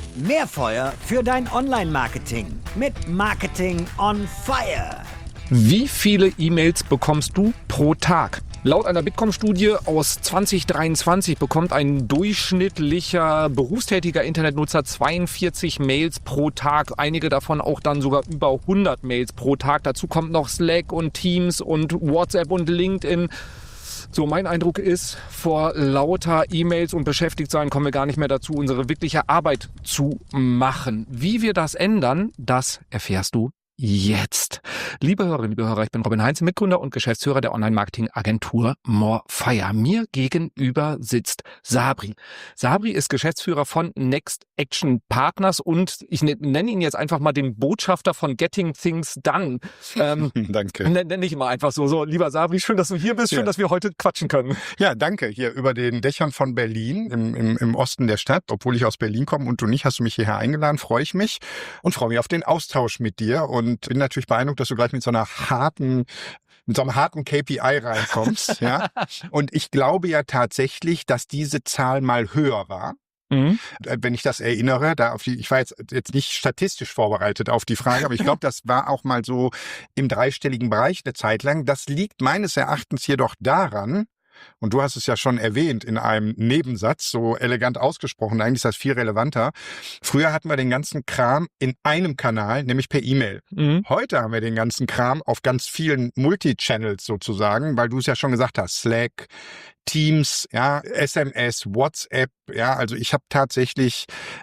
Mehr Feuer für dein Online-Marketing mit Marketing on Fire. Wie viele E-Mails bekommst du pro Tag? Laut einer Bitkom-Studie aus 2023 bekommt ein durchschnittlicher berufstätiger Internetnutzer 42 Mails pro Tag. Einige davon auch dann sogar über 100 Mails pro Tag. Dazu kommt noch Slack und Teams und WhatsApp und LinkedIn. So, mein Eindruck ist, vor lauter E-Mails und Beschäftigtsein kommen wir gar nicht mehr dazu, unsere wirkliche Arbeit zu machen. Wie wir das ändern, das erfährst du jetzt. Liebe Hörerinnen, liebe Hörer, ich bin Robin Heinze, Mitgründer und Geschäftsführer der Online-Marketing-Agentur Morefire. Mir gegenüber sitzt Sabri. Sabri ist Geschäftsführer von Next Action Partners und ich nenne ihn jetzt einfach mal den Botschafter von Getting Things Done. Danke. Nenne ich mal einfach so. So, lieber Sabri, schön, dass du hier bist, schön, dass wir heute quatschen können. Ja, danke. Hier über den Dächern von Berlin, im Osten der Stadt. Obwohl ich aus Berlin komme und du nicht, hast du mich hierher eingeladen, freue ich mich und freue mich auf den Austausch mit dir und bin natürlich beeindruckt, dass du gleich mit so einem harten KPI reinkommst. Ja? Und ich glaube ja tatsächlich, dass diese Zahl mal höher war. Mhm. Wenn ich das erinnere, ich war jetzt nicht statistisch vorbereitet auf die Frage, aber ich glaube, das war auch mal so im dreistelligen Bereich eine Zeit lang. Das liegt meines Erachtens jedoch daran, und du hast es ja schon erwähnt in einem Nebensatz, so elegant ausgesprochen, eigentlich ist das viel relevanter. Früher hatten wir den ganzen Kram in einem Kanal, nämlich per E-Mail. Mhm. Heute haben wir den ganzen Kram auf ganz vielen Multi-Channels sozusagen, weil du es ja schon gesagt hast, Slack, Teams, ja, SMS, WhatsApp, ja, also ich habe tatsächlich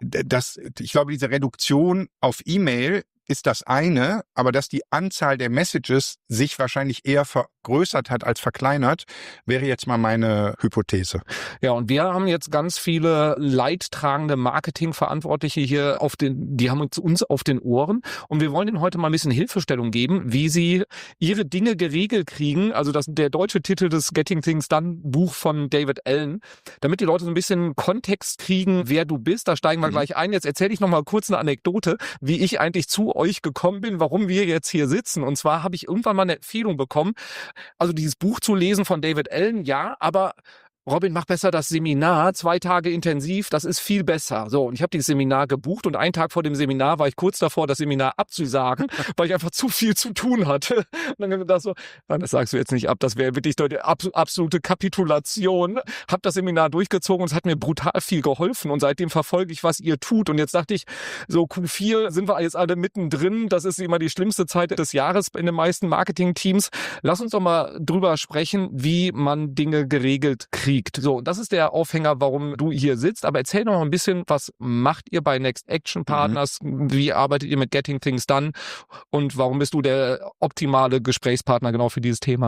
ich glaube, diese Reduktion auf E-Mail ist das eine, aber dass die Anzahl der Messages sich wahrscheinlich eher vergrößert hat als verkleinert, wäre jetzt mal meine Hypothese. Ja, und wir haben jetzt ganz viele leidtragende Marketingverantwortliche hier die haben uns auf den Ohren und wir wollen ihnen heute mal ein bisschen Hilfestellung geben, wie sie ihre Dinge geregelt kriegen. Also der deutsche Titel des Getting Things Done Buch von David Allen, damit die Leute so ein bisschen Kontext kriegen, wer du bist. Da steigen wir gleich ein. Jetzt erzähle ich noch mal kurz eine Anekdote, wie ich eigentlich zu euch gekommen bin, warum wir jetzt hier sitzen. Und zwar habe ich irgendwann mal eine Empfehlung bekommen, also dieses Buch zu lesen von David Allen, ja, aber Robin, mach besser das Seminar, 2 Tage intensiv, das ist viel besser. So, und ich habe dieses Seminar gebucht und einen Tag vor dem Seminar war ich kurz davor, das Seminar abzusagen, weil ich einfach zu viel zu tun hatte. Und dann habe ich gedacht so, das sagst du jetzt nicht ab, das wäre wirklich eine absolute Kapitulation. Hab das Seminar durchgezogen und es hat mir brutal viel geholfen und seitdem verfolge ich, was ihr tut. Und jetzt dachte ich, so Q4 sind wir jetzt alle mittendrin, das ist immer die schlimmste Zeit des Jahres in den meisten Marketing-Teams. Lass uns doch mal drüber sprechen, wie man Dinge geregelt kriegt. So, das ist der Aufhänger, warum du hier sitzt. Aber erzähl noch mal ein bisschen, was macht ihr bei Next Action Partners? Wie arbeitet ihr mit Getting Things Done? Und warum bist du der optimale Gesprächspartner genau für dieses Thema?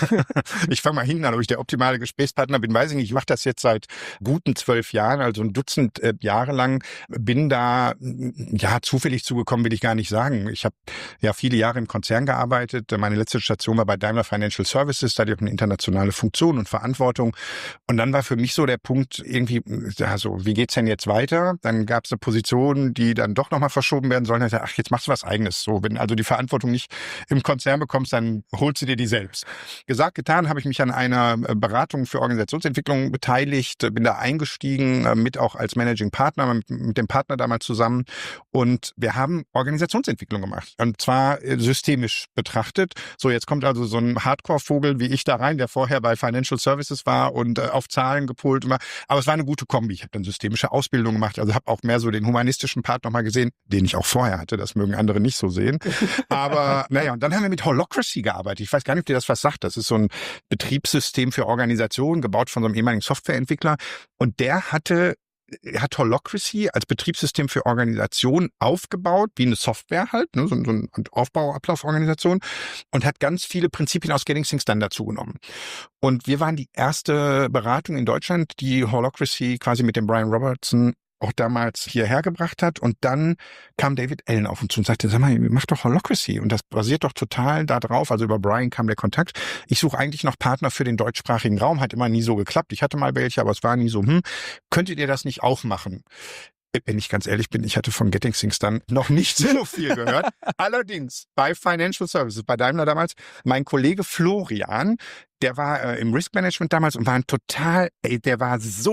Ich fange mal hinten an, ob ich der optimale Gesprächspartner bin, weiß ich nicht. Ich mache das jetzt seit guten 12 Jahren, also ein Dutzend Jahre lang. Bin da, ja, zufällig zugekommen, will ich gar nicht sagen. Ich habe ja viele Jahre im Konzern gearbeitet. Meine letzte Station war bei Daimler Financial Services. Da hatte ich auch eine internationale Funktion und Verantwortung. Und dann war für mich so der Punkt irgendwie, also wie geht's denn jetzt weiter? Dann gab es eine Position, die dann doch nochmal verschoben werden soll. Und ach, jetzt machst du was Eigenes. So, wenn also die Verantwortung nicht im Konzern bekommst, dann holst du dir die selbst. Gesagt, getan, habe ich mich an einer Beratung für Organisationsentwicklung beteiligt, bin da eingestiegen, mit auch als Managing Partner, mit dem Partner damals zusammen. Und wir haben Organisationsentwicklung gemacht. Und zwar systemisch betrachtet. So, jetzt kommt also so ein Hardcore-Vogel wie ich da rein, der vorher bei Financial Services war und auf Zahlen gepolt war. Aber es war eine gute Kombi. Ich habe dann systemische Ausbildung gemacht, also habe auch mehr so den humanistischen Part nochmal gesehen, den ich auch vorher hatte. Das mögen andere nicht so sehen. Aber naja, und dann haben wir mit Holacracy gearbeitet. Ich weiß gar nicht, ob dir das was sagt. Das ist so ein Betriebssystem für Organisationen, gebaut von so einem ehemaligen Softwareentwickler. Und der hat Holacracy als Betriebssystem für Organisationen aufgebaut, wie eine Software halt, ne, so ein Aufbau-Ablauforganisation, und hat ganz viele Prinzipien aus Getting Things Done dazu genommen. Und wir waren die erste Beratung in Deutschland, die Holacracy quasi mit dem Brian Robertson auch damals hierher gebracht hat. Und dann kam David Allen auf uns zu und sagte, sag mal, mach doch Holacracy. Und das basiert doch total da drauf. Also über Brian kam der Kontakt. Ich suche eigentlich noch Partner für den deutschsprachigen Raum. Hat immer nie so geklappt. Ich hatte mal welche, aber es war nie so, könntet ihr das nicht auch machen? Wenn ich ganz ehrlich bin, ich hatte von Getting Things Done noch nicht so viel gehört. Allerdings bei Financial Services, bei Daimler damals, mein Kollege Florian, der war im Risk Management damals und war der war so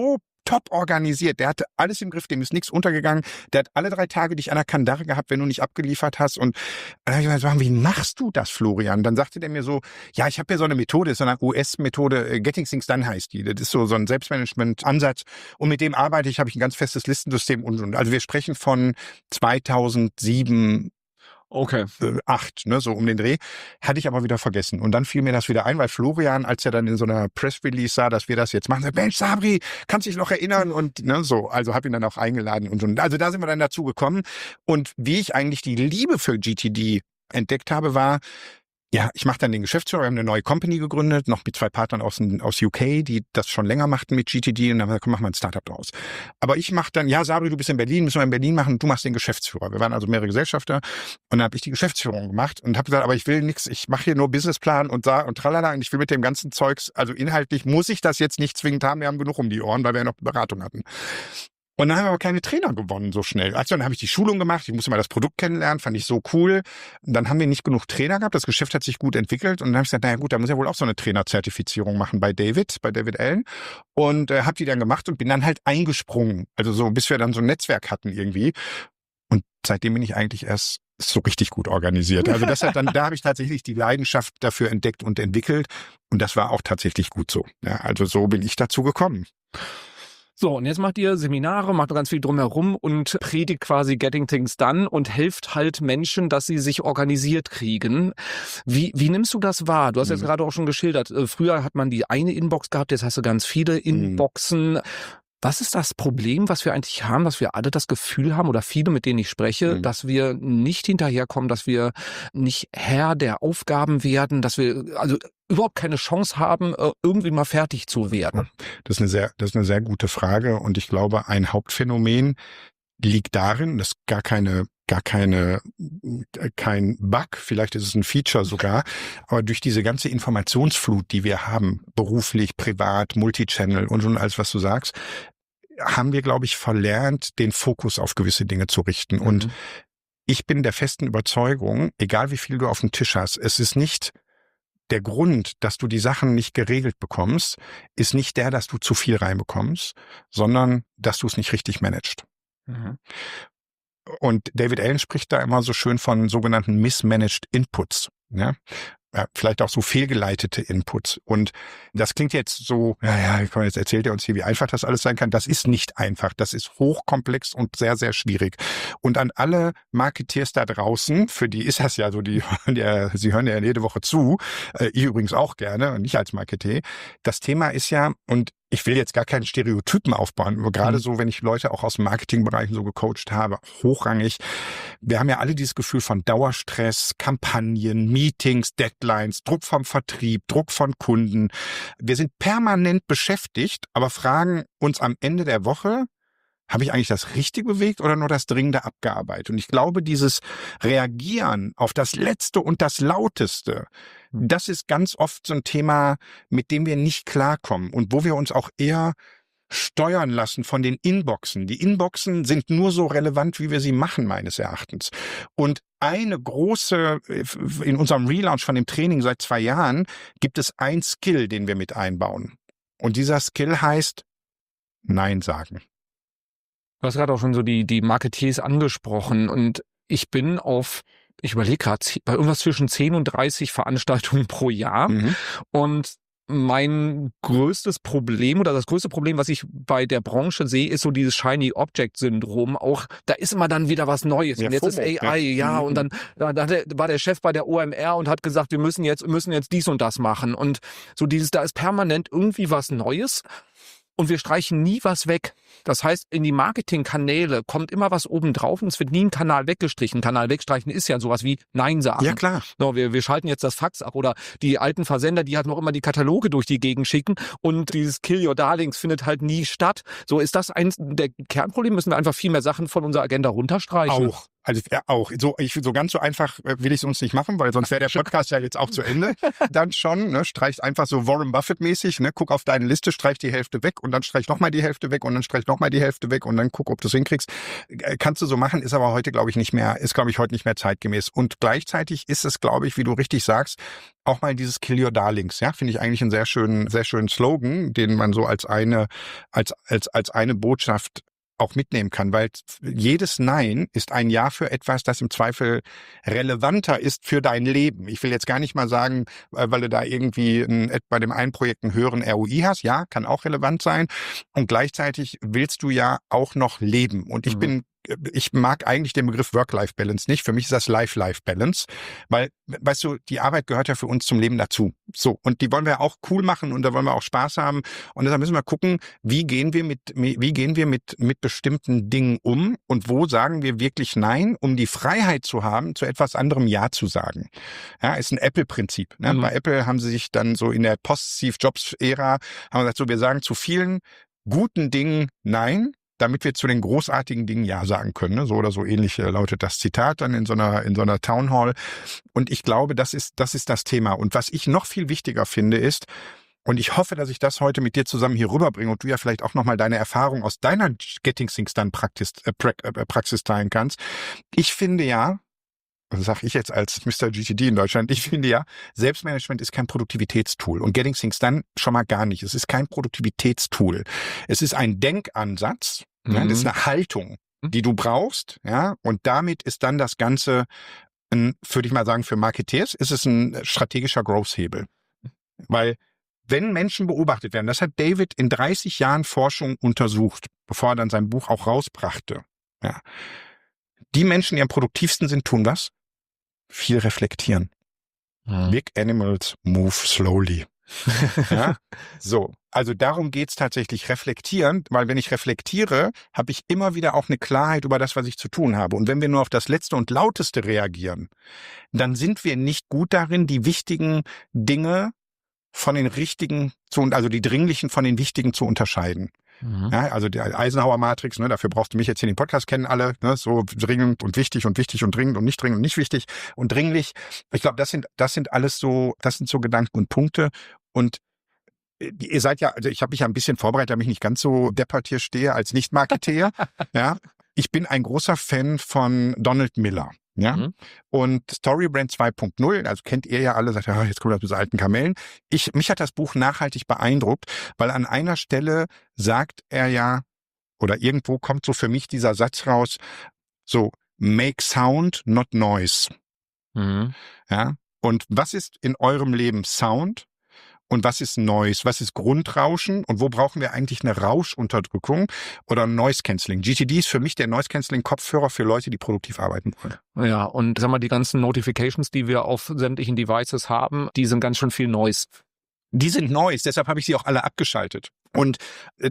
top organisiert. Der hatte alles im Griff, dem ist nichts untergegangen. Der hat alle 3 Tage dich an der Kandare gehabt, wenn du nicht abgeliefert hast. Und dann habe ich gesagt, wie machst du das, Florian? Dann sagte der mir so, ja, ich habe hier so eine Methode, so eine US-Methode, Getting Things Done heißt die. Das ist so ein Selbstmanagement-Ansatz. Und mit dem arbeite ich, habe ich ein ganz festes Listensystem und. Also wir sprechen von 2007, Okay. 8, ne, so um den Dreh, hatte ich aber wieder vergessen. Und dann fiel mir das wieder ein, weil Florian, als er dann in so einer Press-Release sah, dass wir das jetzt machen, sagt, Mensch, Sabri, kannst dich noch erinnern? Und ne, so, also habe ihn dann auch eingeladen und so. Also da sind wir dann dazu gekommen. Und wie ich eigentlich die Liebe für GTD entdeckt habe, war, ja, ich mache dann den Geschäftsführer, wir haben eine neue Company gegründet, noch mit 2 Partnern aus UK, die das schon länger machten mit GTD und dann haben wir gesagt, komm, mach mal ein Startup draus. Aber ich mache dann, ja, Sabri, du bist in Berlin, müssen wir in Berlin machen und du machst den Geschäftsführer. Wir waren also mehrere Gesellschafter und dann habe ich die Geschäftsführung gemacht und habe gesagt, aber ich will nichts, ich mache hier nur Businessplan und tralala und ich will mit dem ganzen Zeugs, also inhaltlich muss ich das jetzt nicht zwingend haben, wir haben genug um die Ohren, weil wir ja noch Beratung hatten. Und dann haben wir aber keine Trainer gewonnen so schnell. Also dann habe ich die Schulung gemacht, ich musste mal das Produkt kennenlernen, fand ich so cool. Und dann haben wir nicht genug Trainer gehabt, das Geschäft hat sich gut entwickelt. Und dann habe ich gesagt, naja gut, da muss ja wohl auch so eine Trainerzertifizierung machen bei David Allen. Und habe die dann gemacht und bin dann halt eingesprungen. Also so, bis wir dann so ein Netzwerk hatten irgendwie. Und seitdem bin ich eigentlich erst so richtig gut organisiert. Also das hat dann, da habe ich tatsächlich die Leidenschaft dafür entdeckt und entwickelt. Und das war auch tatsächlich gut so. Ja, also so bin ich dazu gekommen. So, und jetzt macht ihr Seminare, macht ganz viel drumherum und predigt quasi Getting Things Done und helft halt Menschen, dass sie sich organisiert kriegen. Wie nimmst du das wahr? Du hast jetzt gerade auch schon geschildert, früher hat man die eine Inbox gehabt, jetzt hast du ganz viele Inboxen. Was ist das Problem, was wir eigentlich haben, dass wir alle das Gefühl haben oder viele, mit denen ich spreche, dass wir nicht hinterherkommen, dass wir nicht Herr der Aufgaben werden, dass wir also überhaupt keine Chance haben, irgendwie mal fertig zu werden? Das ist eine sehr gute Frage und ich glaube, ein Hauptphänomen liegt darin, dass kein Bug, vielleicht ist es ein Feature sogar, aber durch diese ganze Informationsflut, die wir haben, beruflich, privat, Multichannel und schon alles, was du sagst, haben wir, glaube ich, verlernt, den Fokus auf gewisse Dinge zu richten. Und ich bin der festen Überzeugung, egal wie viel du auf dem Tisch hast, es ist nicht der Grund, dass du die Sachen nicht geregelt bekommst, ist nicht der, dass du zu viel reinbekommst, sondern dass du es nicht richtig managst. Und David Allen spricht da immer so schön von sogenannten mismanaged Inputs. Ja? Vielleicht auch so fehlgeleitete Inputs. Und das klingt jetzt so, jetzt erzählt er uns hier, wie einfach das alles sein kann. Das ist nicht einfach. Das ist hochkomplex und sehr, sehr schwierig. Und an alle Marketeers da draußen, für die ist das ja so, sie hören ja jede Woche zu, ich übrigens auch gerne und nicht als Marketeer. Das Thema ist ja, und ich will jetzt gar keinen Stereotypen aufbauen, aber gerade so, wenn ich Leute auch aus dem Marketingbereichen so gecoacht habe, hochrangig. Wir haben ja alle dieses Gefühl von Dauerstress, Kampagnen, Meetings, Deadlines, Druck vom Vertrieb, Druck von Kunden. Wir sind permanent beschäftigt, aber fragen uns am Ende der Woche, habe ich eigentlich das Richtige bewegt oder nur das Dringende abgearbeitet? Und ich glaube, dieses Reagieren auf das Letzte und das Lauteste, das ist ganz oft so ein Thema, mit dem wir nicht klarkommen und wo wir uns auch eher steuern lassen von den Inboxen. Die Inboxen sind nur so relevant, wie wir sie machen, meines Erachtens. Und eine große, in unserem Relaunch von dem Training seit 2 Jahren, gibt es einen Skill, den wir mit einbauen. Und dieser Skill heißt Nein sagen. Du hast gerade auch schon so die Marketeers angesprochen und ich überlege gerade, bei irgendwas zwischen 10 und 30 Veranstaltungen pro Jahr und mein größtes Problem oder das größte Problem, was ich bei der Branche sehe, ist so dieses Shiny Object Syndrom. Auch da ist immer dann wieder was Neues. Und jetzt ist AI, und dann war der Chef bei der OMR und hat gesagt, wir müssen jetzt dies und das machen. Und so da ist permanent irgendwie was Neues. Und wir streichen nie was weg. Das heißt, in die Marketingkanäle kommt immer was oben drauf und es wird nie ein Kanal weggestrichen. Kanal wegstreichen ist ja sowas wie Nein sagen. Ja, klar. So, wir schalten jetzt das Fax ab oder die alten Versender, die halt noch immer die Kataloge durch die Gegend schicken und dieses Kill Your Darlings findet halt nie statt. So ist das eins der Kernprobleme, müssen wir einfach viel mehr Sachen von unserer Agenda runterstreichen. Auch. Also ja, auch. So ganz so einfach will ich es uns nicht machen, weil sonst wäre der Podcast ja jetzt auch zu Ende. Dann schon, ne, streicht einfach so Warren Buffett-mäßig, ne, guck auf deine Liste, streich die Hälfte weg und dann streich nochmal die Hälfte weg und dann streich nochmal die Hälfte weg und dann guck, ob du es hinkriegst. Kannst du so machen, ist aber heute, glaube ich, heute nicht mehr zeitgemäß. Und gleichzeitig ist es, glaube ich, wie du richtig sagst, auch mal dieses Kill Your Darlings, ja, finde ich eigentlich einen sehr schönen Slogan, den man so als eine Botschaft auch mitnehmen kann, weil jedes Nein ist ein Ja für etwas, das im Zweifel relevanter ist für dein Leben. Ich will jetzt gar nicht mal sagen, weil du da irgendwie bei dem einen Projekt einen höheren ROI hast. Ja, kann auch relevant sein. Und gleichzeitig willst du ja auch noch leben. Und ich mag eigentlich den Begriff Work-Life-Balance nicht. Für mich ist das Life-Life-Balance, weil, weißt du, die Arbeit gehört ja für uns zum Leben dazu. So. Und die wollen wir auch cool machen und da wollen wir auch Spaß haben. Und deshalb müssen wir gucken, wie gehen wir mit bestimmten Dingen um und wo sagen wir wirklich Nein, um die Freiheit zu haben, zu etwas anderem Ja zu sagen. Ja, ist ein Apple-Prinzip. Ne? Bei Apple haben sie sich dann so in der Post-Steve-Jobs-Ära haben gesagt, so, wir sagen zu vielen guten Dingen Nein, damit wir zu den großartigen Dingen Ja sagen können. Ne? So oder so ähnlich lautet das Zitat dann in so einer Town Hall. Und ich glaube, das ist das Thema. Und was ich noch viel wichtiger finde ist, und ich hoffe, dass ich das heute mit dir zusammen hier rüberbringe und du ja vielleicht auch nochmal deine Erfahrung aus deiner Getting Things Done Praxis teilen kannst. Ich finde ja, das sage ich jetzt als Mr. GTD in Deutschland, ich finde ja, Selbstmanagement ist kein Produktivitätstool und Getting Things Done schon mal gar nicht. Es ist kein Produktivitätstool. Es ist ein Denkansatz, ja, das ist eine Haltung, die du brauchst, ja, und damit ist dann das Ganze, würde ich mal sagen, für Marketeers ist es ein strategischer Growth-Hebel. Weil wenn Menschen beobachtet werden, das hat David in 30 Jahren Forschung untersucht, bevor er dann sein Buch auch rausbrachte, ja. Die Menschen, die am produktivsten sind, tun was? Viel reflektieren. Big animals move slowly. Ja? So, also darum geht's tatsächlich, reflektieren, weil wenn ich reflektiere, habe ich immer wieder auch eine Klarheit über das, was ich zu tun habe. Und wenn wir nur auf das Letzte und Lauteste reagieren, dann sind wir nicht gut darin, die wichtigen Dinge von den richtigen, also die dringlichen von den wichtigen zu unterscheiden. Ja, also die Eisenhower-Matrix, ne, dafür brauchst du mich jetzt hier in den Podcast kennen alle, ne, so dringend und wichtig und dringend und nicht wichtig und dringlich. Ich glaube, das sind alles so, das sind so Gedanken und Punkte. Und ihr seid ja, also ich habe mich ja ein bisschen vorbereitet, damit ich nicht ganz so deppert hier stehe als Nicht-Marketeer. Ja, ich bin ein großer Fan von Donald Miller. Ja, und Storybrand 2.0, also kennt ihr ja alle, sagt, jetzt kommt das mit alten Kamellen. Mich hat das Buch nachhaltig beeindruckt, weil an einer Stelle sagt er ja, oder irgendwo kommt so für mich dieser Satz raus, so, make sound, not noise. Ja, und was ist in eurem Leben Sound? Und was ist Noise? Was ist Grundrauschen? Und wo brauchen wir eigentlich eine Rauschunterdrückung oder Noise Cancelling? GTD ist für mich der Noise Cancelling Kopfhörer für Leute, die produktiv arbeiten wollen. Ja, und sag mal, die ganzen Notifications, die wir auf sämtlichen Devices haben, die sind ganz schön viel Noise. Die sind Noise, deshalb habe ich sie auch alle abgeschaltet. Und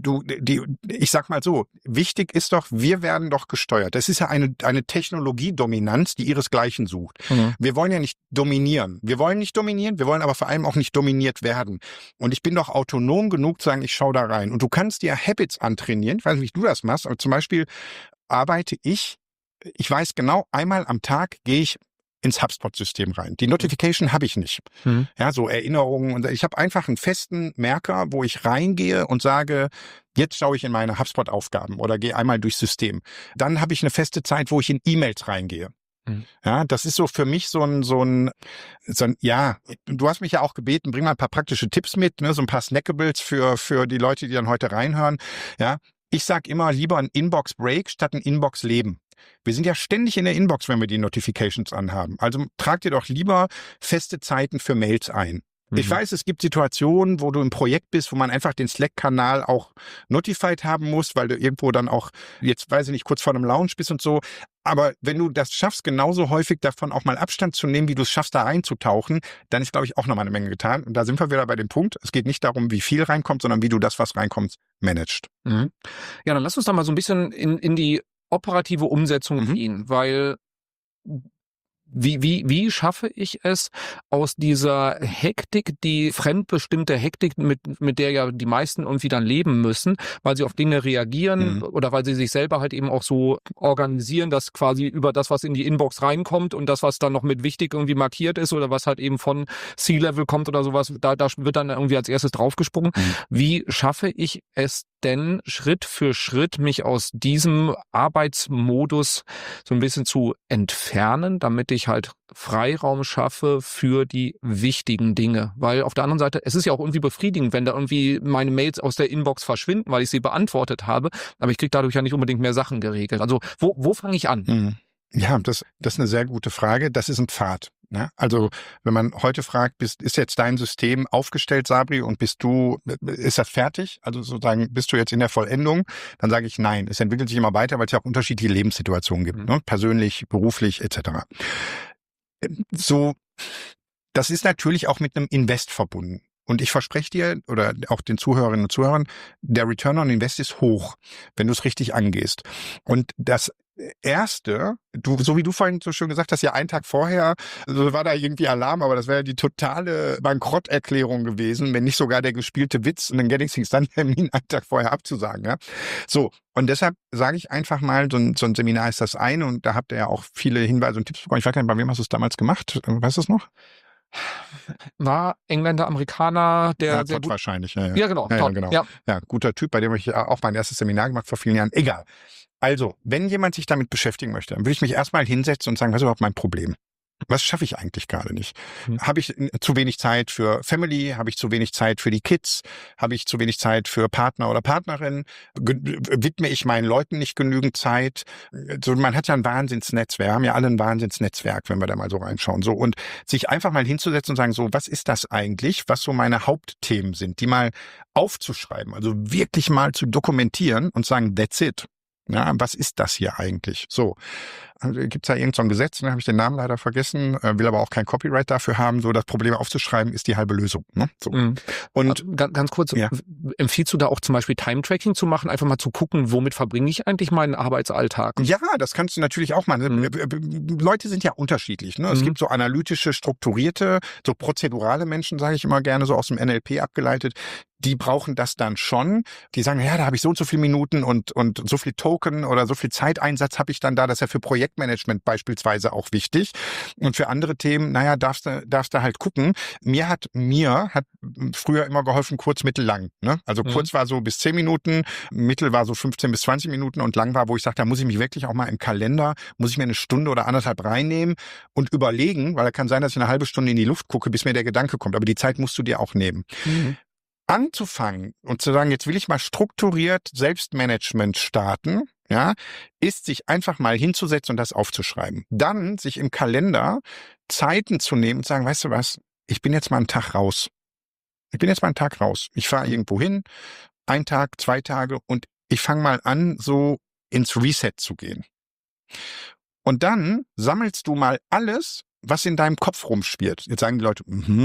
ich sag mal so, wichtig ist doch, wir werden doch gesteuert. Das ist ja eine Technologiedominanz, die ihresgleichen sucht. Wir wollen ja nicht dominieren. Wir wollen nicht dominieren, wir wollen aber vor allem auch nicht dominiert werden. Und ich bin doch autonom genug zu sagen, ich schaue da rein. Und du kannst dir Habits antrainieren. Ich weiß nicht, wie du das machst, aber zum Beispiel arbeite ich weiß genau, einmal am Tag gehe ich ins HubSpot-System rein. Die Notification habe ich nicht. Ja, so Erinnerungen. Und ich habe einfach einen festen Merker, wo ich reingehe und sage, jetzt schaue ich in meine HubSpot-Aufgaben oder gehe einmal durchs System. Dann habe ich eine feste Zeit, wo ich in E-Mails reingehe. Ja, das ist so für mich so ein, ja, du hast mich ja auch gebeten, bring mal ein paar praktische Tipps mit, ne, so ein paar Snackables für die Leute, die dann heute reinhören. Ja, ich sag immer lieber ein Inbox-Break statt ein Inbox-Leben. Wir sind ja ständig in der Inbox, wenn wir die Notifications anhaben. Also trag dir doch lieber feste Zeiten für Mails ein. Ich weiß, es gibt Situationen, wo du im Projekt bist, wo man einfach den Slack-Kanal auch notified haben muss, weil du irgendwo dann auch, jetzt weiß ich nicht, kurz vor einem Lounge bist und so. Aber wenn du das schaffst, genauso häufig davon auch mal Abstand zu nehmen, wie du es schaffst, da einzutauchen, dann ist, glaube ich, auch nochmal eine Menge getan. Und da sind wir wieder bei dem Punkt, es geht nicht darum, wie viel reinkommt, sondern wie du das, was reinkommt, managst. Ja, dann lass uns da mal so ein bisschen in die operative Umsetzung gehen, weil wie schaffe ich es aus dieser Hektik, die fremdbestimmte Hektik, mit der ja die meisten irgendwie dann leben müssen, weil sie auf Dinge reagieren oder weil sie sich selber halt eben auch so organisieren, dass quasi über das, was in die Inbox reinkommt und das, was dann noch mit wichtig irgendwie markiert ist oder was halt eben von C-Level kommt oder sowas, da wird dann irgendwie als erstes draufgesprungen. Wie schaffe ich es denn Schritt für Schritt mich aus diesem Arbeitsmodus so ein bisschen zu entfernen, damit ich halt Freiraum schaffe für die wichtigen Dinge? Weil auf der anderen Seite, es ist ja auch irgendwie befriedigend, wenn da irgendwie meine Mails aus der Inbox verschwinden, weil ich sie beantwortet habe, aber ich kriege dadurch ja nicht unbedingt mehr Sachen geregelt. Also wo fange ich an? Ja, das ist eine sehr gute Frage. Das ist ein Pfad. Ne? Also wenn man heute fragt, ist jetzt dein System aufgestellt, Sabri, und ist das fertig? Also sozusagen, bist du jetzt in der Vollendung? Dann sage ich nein. Es entwickelt sich immer weiter, weil es ja auch unterschiedliche Lebenssituationen gibt, ne? Persönlich, beruflich etc. So, das ist natürlich auch mit einem Invest verbunden. Und ich verspreche dir oder auch den Zuhörerinnen und Zuhörern, der Return on Invest ist hoch, wenn du es richtig angehst. Und das Erste, so wie du vorhin so schön gesagt hast, ja einen Tag vorher, also war da irgendwie Alarm, aber das wäre ja die totale Bankrotterklärung gewesen, wenn nicht sogar der gespielte Witz, einen Getting Things Done Termin einen Tag vorher abzusagen. Ja? So, und deshalb sage ich einfach mal, so ein Seminar ist das eine und da habt ihr ja auch viele Hinweise und Tipps bekommen. Ich weiß gar nicht, bei wem hast du es damals gemacht? Weißt du es noch? War Engländer, Amerikaner, der ja, sehr Todd gut... wahrscheinlich. Ja, genau. Ja, Todd, genau. Ja. Ja, guter Typ, bei dem habe ich auch mein erstes Seminar gemacht vor vielen Jahren. Egal. Also, wenn jemand sich damit beschäftigen möchte, dann will ich mich erstmal hinsetzen und sagen, was ist überhaupt mein Problem? Was schaffe ich eigentlich gerade nicht? Habe ich zu wenig Zeit für Family? Habe ich zu wenig Zeit für die Kids? Habe ich zu wenig Zeit für Partner oder Partnerin? Widme ich meinen Leuten nicht genügend Zeit? So, man hat ja ein Wahnsinnsnetzwerk. Wir haben ja alle ein Wahnsinnsnetzwerk, wenn wir da mal so reinschauen. So, und sich einfach mal hinzusetzen und sagen, so, was ist das eigentlich? Was so meine Hauptthemen sind, die mal aufzuschreiben, also wirklich mal zu dokumentieren und sagen, that's it. Ja, was ist das hier eigentlich? So, gibt's da irgend so ein Gesetz, ne, habe ich den Namen leider vergessen, will aber auch kein Copyright dafür haben, so das Problem aufzuschreiben ist die halbe Lösung. Ne? So. Und also, ganz kurz, empfiehlst du da auch zum Beispiel Time-Tracking zu machen, einfach mal zu gucken, womit verbringe ich eigentlich meinen Arbeitsalltag? Ja, das kannst du natürlich auch machen. Leute sind ja unterschiedlich. Ne? Es gibt so analytische, strukturierte, so prozedurale Menschen, sage ich immer gerne, so aus dem NLP abgeleitet. Die brauchen das dann schon. Die sagen, ja, da habe ich so und so viele Minuten und so viel Token oder so viel Zeiteinsatz habe ich dann da. Das ist ja für Projektmanagement beispielsweise auch wichtig. Und für andere Themen, naja, darfst du halt gucken. Mir hat früher immer geholfen, kurz, mittel, lang. Ne? Also kurz war so bis 10 Minuten, mittel war so 15 bis 20 Minuten und lang war, wo ich sage, da muss ich mich wirklich auch mal im Kalender, muss ich mir eine Stunde oder anderthalb reinnehmen und überlegen, weil da kann sein, dass ich eine halbe Stunde in die Luft gucke, bis mir der Gedanke kommt. Aber die Zeit musst du dir auch nehmen. Anzufangen und zu sagen, jetzt will ich mal strukturiert Selbstmanagement starten, ja, ist sich einfach mal hinzusetzen und das aufzuschreiben. Dann sich im Kalender Zeiten zu nehmen und sagen, weißt du was, ich bin jetzt mal einen Tag raus. Ich fahre irgendwo hin, 1 Tag, 2 Tage und ich fange mal an, so ins Reset zu gehen. Und dann sammelst du mal alles, was in deinem Kopf rumspielt. Jetzt sagen die Leute,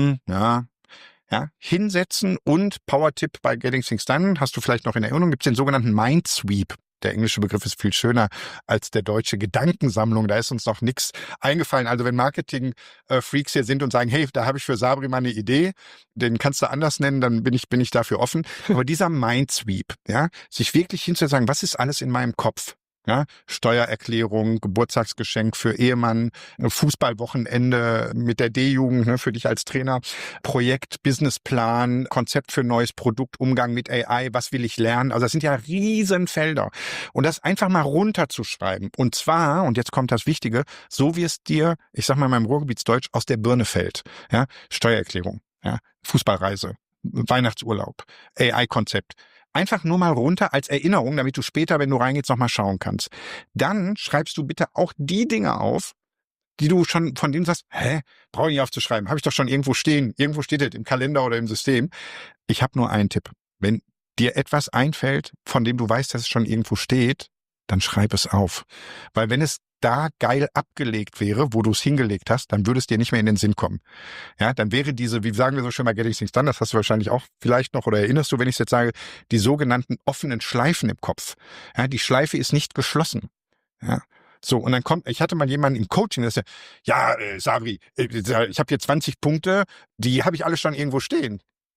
ja, hinsetzen und Power-Tipp bei Getting Things Done, hast du vielleicht noch in Erinnerung, gibt es den sogenannten Mindsweep. Der englische Begriff ist viel schöner als der deutsche Gedankensammlung. Da ist uns noch nichts eingefallen. Also wenn Marketing-Freaks hier sind und sagen, hey, da habe ich für Sabri mal eine Idee, den kannst du anders nennen, dann bin ich dafür offen. Aber dieser Mindsweep, ja, sich wirklich hinzusagen, was ist alles in meinem Kopf? Ja, Steuererklärung, Geburtstagsgeschenk für Ehemann, Fußballwochenende mit der D-Jugend, ne, für dich als Trainer, Projekt, Businessplan, Konzept für ein neues Produkt, Umgang mit AI, was will ich lernen? Also das sind ja Riesenfelder. Und das einfach mal runterzuschreiben. Und zwar, und jetzt kommt das Wichtige, so wie es dir, ich sag mal in meinem Ruhrgebietsdeutsch, aus der Birne fällt. Ja, Steuererklärung, ja, Fußballreise, Weihnachtsurlaub, AI-Konzept. Einfach nur mal runter als Erinnerung, damit du später, wenn du reingehst, nochmal schauen kannst. Dann schreibst du bitte auch die Dinge auf, die du schon, von denen du sagst, brauche ich nicht aufzuschreiben, habe ich doch schon irgendwo stehen. Irgendwo steht es im Kalender oder im System. Ich habe nur einen Tipp. Wenn dir etwas einfällt, von dem du weißt, dass es schon irgendwo steht, dann schreib es auf. Weil wenn es da geil abgelegt wäre, wo du es hingelegt hast, dann würde es dir nicht mehr in den Sinn kommen. Ja, dann wäre diese, wie sagen wir so schön bei Getting Things Done, das hast du wahrscheinlich auch vielleicht noch oder erinnerst du, wenn ich es jetzt sage, die sogenannten offenen Schleifen im Kopf. Ja, die Schleife ist nicht geschlossen. Ja, So, und dann ich hatte mal jemanden im Coaching, der sagte, ja, Sabri, ich habe hier 20 Punkte, die habe ich alle schon irgendwo stehen.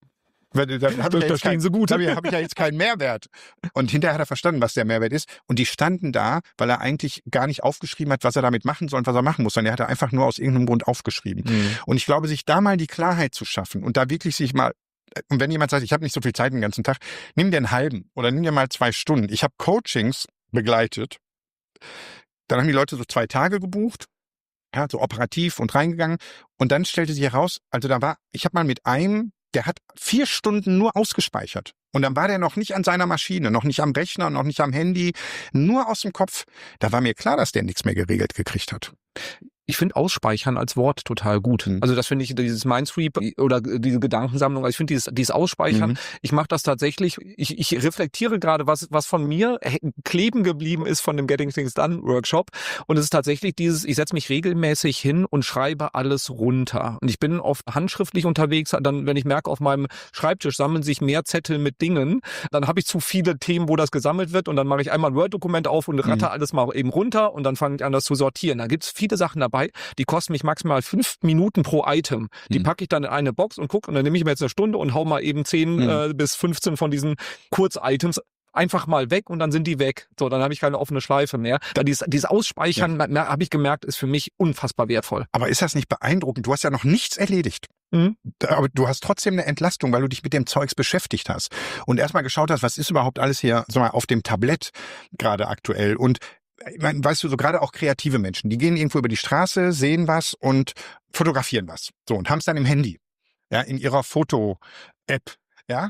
Da stehen sie gut. Hab ich ja jetzt keinen Mehrwert. Und hinterher hat er verstanden, was der Mehrwert ist. Und die standen da, weil er eigentlich gar nicht aufgeschrieben hat, was er damit machen soll und was er machen muss, sondern er hat einfach nur aus irgendeinem Grund aufgeschrieben. Und ich glaube, sich da mal die Klarheit zu schaffen und da wirklich sich mal, und wenn jemand sagt, ich habe nicht so viel Zeit den ganzen Tag, nimm dir einen halben oder nimm dir mal 2 Stunden. Ich habe Coachings begleitet. Dann haben die Leute so 2 Tage gebucht, ja, so operativ und reingegangen. Und dann stellte sich heraus, also ich habe mal mit einem, der hat 4 Stunden nur ausgespeichert. Und dann war der noch nicht an seiner Maschine, noch nicht am Rechner, noch nicht am Handy, nur aus dem Kopf. Da war mir klar, dass der nichts mehr geregelt gekriegt hat. Ich finde Ausspeichern als Wort total gut. Also das finde ich, dieses Mindsweep oder diese Gedankensammlung, also ich finde dieses Ausspeichern, ich mache das tatsächlich, ich reflektiere gerade, was von mir kleben geblieben ist von dem Getting Things Done Workshop, und es ist tatsächlich ich setze mich regelmäßig hin und schreibe alles runter. Und ich bin oft handschriftlich unterwegs, dann, wenn ich merke, auf meinem Schreibtisch sammeln sich mehr Zettel mit Dingen, dann habe ich zu viele Themen, wo das gesammelt wird, und dann mache ich einmal ein Word-Dokument auf und ratter alles mal eben runter, und dann fange ich an, das zu sortieren. Da gibt es viele Sachen dabei, die kosten mich maximal 5 Minuten pro Item. Die packe ich dann in eine Box und gucke, und dann nehme ich mir jetzt eine Stunde und hau mal eben 10 bis 15 von diesen Kurz-Items einfach mal weg, und dann sind die weg. So, dann habe ich keine offene Schleife mehr. Da dieses Ausspeichern, habe ich gemerkt, ist für mich unfassbar wertvoll. Aber ist das nicht beeindruckend? Du hast ja noch nichts erledigt. Aber du hast trotzdem eine Entlastung, weil du dich mit dem Zeugs beschäftigt hast. Und erstmal geschaut hast, was ist überhaupt alles hier, sag mal, auf dem Tablett gerade aktuell. Und ich meine, weißt du, so gerade auch kreative Menschen, die gehen irgendwo über die Straße, sehen was und fotografieren was. So, und haben es dann im Handy, ja, in ihrer Foto-App, ja.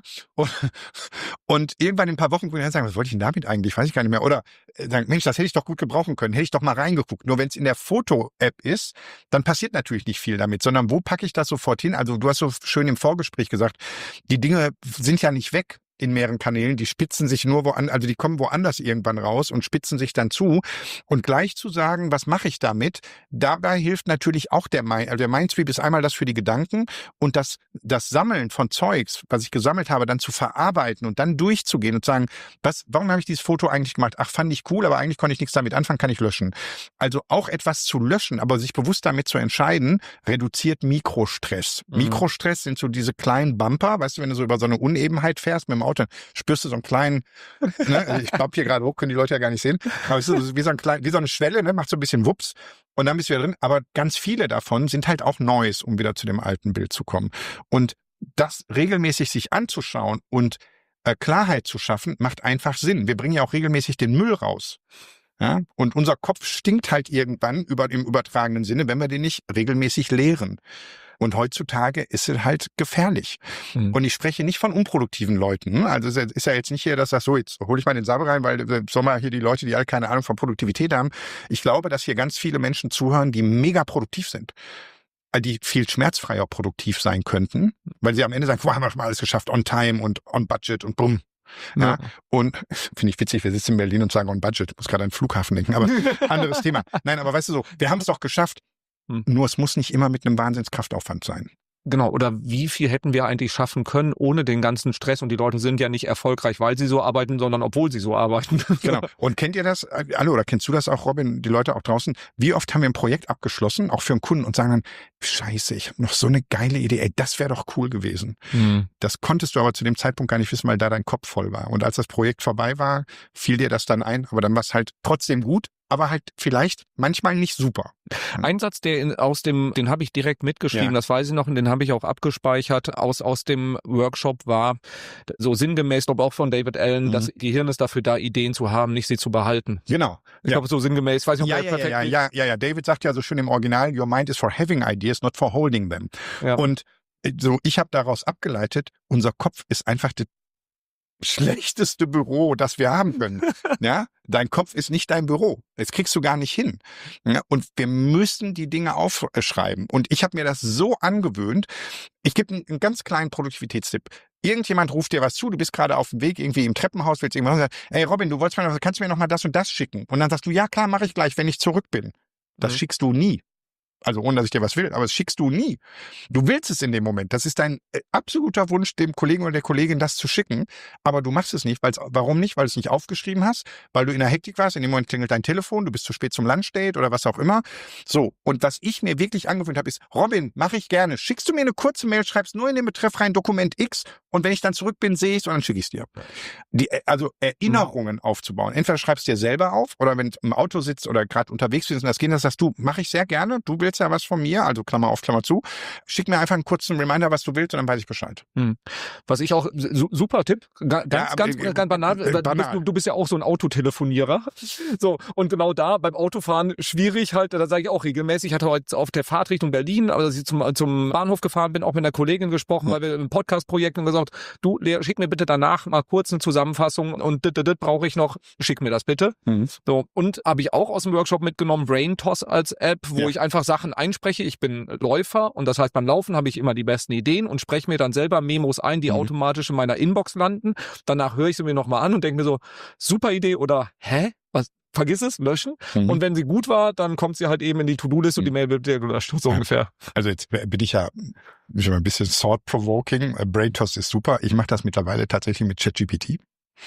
Und irgendwann in ein paar Wochen können wir dann sagen, was wollte ich denn damit eigentlich? Weiß ich gar nicht mehr. Oder sagen, Mensch, das hätte ich doch gut gebrauchen können. Hätte ich doch mal reingeguckt. Nur wenn es in der Foto-App ist, dann passiert natürlich nicht viel damit, sondern wo packe ich das sofort hin? Also du hast so schön im Vorgespräch gesagt, die Dinge sind ja nicht weg in mehreren Kanälen, die spitzen sich nur also die kommen woanders irgendwann raus und spitzen sich dann zu. Und gleich zu sagen, was mache ich damit? Dabei hilft natürlich auch der Mindsweep ist einmal das für die Gedanken, und das Sammeln von Zeugs, was ich gesammelt habe, dann zu verarbeiten und dann durchzugehen und sagen, warum habe ich dieses Foto eigentlich gemacht? Ach, fand ich cool, aber eigentlich konnte ich nichts damit anfangen, kann ich löschen. Also auch etwas zu löschen, aber sich bewusst damit zu entscheiden, reduziert Mikrostress. Mikrostress sind so diese kleinen Bumper, weißt du, wenn du so über so eine Unebenheit fährst mit dem Auto, spürst du so einen kleinen, ne, ich glaube hier gerade hoch, können die Leute ja gar nicht sehen, aber es ist wie so eine Schwelle, ne, macht so ein bisschen Wups und dann bist du wieder drin, aber ganz viele davon sind halt auch Neues, um wieder zu dem alten Bild zu kommen. Und das regelmäßig sich anzuschauen und Klarheit zu schaffen, macht einfach Sinn. Wir bringen ja auch regelmäßig den Müll raus. Ja? Und unser Kopf stinkt halt irgendwann im übertragenen Sinne, wenn wir den nicht regelmäßig leeren. Und heutzutage ist es halt gefährlich. Und ich spreche nicht von unproduktiven Leuten. Also es ist ja jetzt nicht hier, dass das so, jetzt hole ich mal den Saber rein, weil soll mal hier die Leute, die alle keine Ahnung von Produktivität haben. Ich glaube, dass hier ganz viele Menschen zuhören, die mega produktiv sind. Die viel schmerzfreier produktiv sein könnten, weil sie am Ende sagen, wir haben schon mal alles geschafft, on time und on budget und bumm. Ja. Und finde ich witzig, wir sitzen in Berlin und sagen on budget. Ich muss gerade an den Flughafen denken, aber anderes Thema. Nein, aber weißt du so, wir haben es doch geschafft. Nur es muss nicht immer mit einem Wahnsinnskraftaufwand sein. Genau, oder wie viel hätten wir eigentlich schaffen können ohne den ganzen Stress? Und die Leute sind ja nicht erfolgreich, weil sie so arbeiten, sondern obwohl sie so arbeiten. Genau. Und kennt ihr das alle oder kennst du das auch, Robin, die Leute auch draußen? Wie oft haben wir ein Projekt abgeschlossen, auch für einen Kunden, und sagen dann, scheiße, ich habe noch so eine geile Idee, ey, das wäre doch cool gewesen. Das konntest du aber zu dem Zeitpunkt gar nicht wissen, weil da dein Kopf voll war. Und als das Projekt vorbei war, fiel dir das dann ein, aber dann war es halt trotzdem gut, aber halt vielleicht manchmal nicht super. Ein Satz, den habe ich direkt mitgeschrieben, das weiß ich noch, und den habe ich auch abgespeichert aus dem Workshop, war so sinngemäß, glaube auch von David Allen, das Gehirn ist dafür da, Ideen zu haben, nicht sie zu behalten. Genau. Ich glaube, so sinngemäß, weiß ich nicht, ob ja. David sagt ja so schön im Original, your mind is for having ideas, not for holding them. Ja. Und so, ich habe daraus abgeleitet, unser Kopf ist einfach das schlechteste Büro, das wir haben können. Ja, dein Kopf ist nicht dein Büro. Das kriegst du gar nicht hin. Ja, und wir müssen die Dinge aufschreiben. Und ich habe mir das so angewöhnt. Ich gebe einen ganz kleinen Produktivitätstipp. Irgendjemand ruft dir was zu, du bist gerade auf dem Weg irgendwie im Treppenhaus, willst irgendwas sagen, ey Robin, kannst du mir noch mal das und das schicken? Und dann sagst du, ja klar, mache ich gleich, wenn ich zurück bin. Das schickst du nie. Also ohne, dass ich dir was will, aber das schickst du nie. Du willst es in dem Moment. Das ist dein absoluter Wunsch, dem Kollegen oder der Kollegin das zu schicken, aber du machst es nicht. Warum nicht? Weil du es nicht aufgeschrieben hast, weil du in der Hektik warst, in dem Moment klingelt dein Telefon, du bist zu spät zum Lunchdate oder was auch immer. So, und was ich mir wirklich angewöhnt habe, ist, Robin, mache ich gerne. Schickst du mir eine kurze Mail, schreibst nur in den Betreff rein Dokument X und wenn ich dann zurück bin, sehe ich es und dann schicke ich es dir. Also Erinnerungen aufzubauen. Entweder schreibst du dir selber auf oder wenn du im Auto sitzt oder gerade unterwegs bist und das Kind, das sagst du, mache ich sehr gerne, du willst ja was von mir, also Klammer auf, Klammer zu, schick mir einfach einen kurzen Reminder, was du willst und dann weiß ich Bescheid. Was ich auch, super Tipp, ganz banal, du bist ja auch so ein Autotelefonierer. So, und genau da beim Autofahren schwierig halt, da sage ich auch regelmäßig, ich hatte heute auf der Fahrt Richtung Berlin, aber als ich zum Bahnhof gefahren bin, auch mit einer Kollegin gesprochen, weil wir im Podcast-Projekt und gesagt, du, Lea, schick mir bitte danach mal kurz eine Zusammenfassung und das brauche ich noch, schick mir das bitte. So, und habe ich auch aus dem Workshop mitgenommen, BrainToss als App, wo ich einfach Sachen einspreche. Ich bin Läufer und das heißt, beim Laufen habe ich immer die besten Ideen und spreche mir dann selber Memos ein, die automatisch in meiner Inbox landen. Danach höre ich sie mir nochmal an und denke mir so, super Idee oder was? Vergiss es, löschen. Und wenn sie gut war, dann kommt sie halt eben in die To-Do-Liste und die Mail wird dir gelöscht, so ungefähr. Also jetzt bin ich ja schon ein bisschen thought-provoking. BrainToss ist super. Ich mache das mittlerweile tatsächlich mit ChatGPT.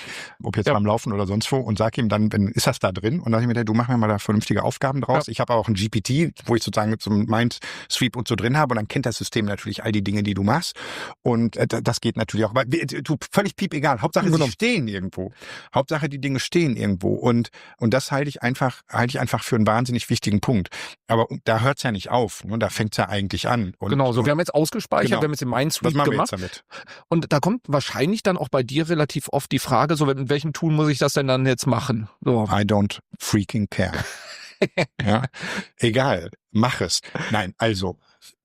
Ob jetzt beim Laufen oder sonst wo und sag ihm dann, ist das da drin? Und dann sag ich mir, du mach mir mal da vernünftige Aufgaben draus. Ja. Ich habe auch ein GPT, wo ich sozusagen so ein Mind-Sweep und so drin habe und dann kennt das System natürlich all die Dinge, die du machst. Und das geht natürlich auch. Aber du, völlig piep egal. Hauptsache, sie stehen irgendwo. Hauptsache, die Dinge stehen irgendwo. Und das halte ich einfach für einen wahnsinnig wichtigen Punkt. Aber da hört es ja nicht auf. Und da fängt es ja eigentlich an. Und, genau, so wir haben jetzt ausgespeichert, wir haben jetzt den Mind-Sweep gemacht. Damit. Und da kommt wahrscheinlich dann auch bei dir relativ oft die Frage, so mit welchem Tool muss ich das denn dann jetzt machen? So. I don't freaking care. Ja, egal, mach es. Nein, also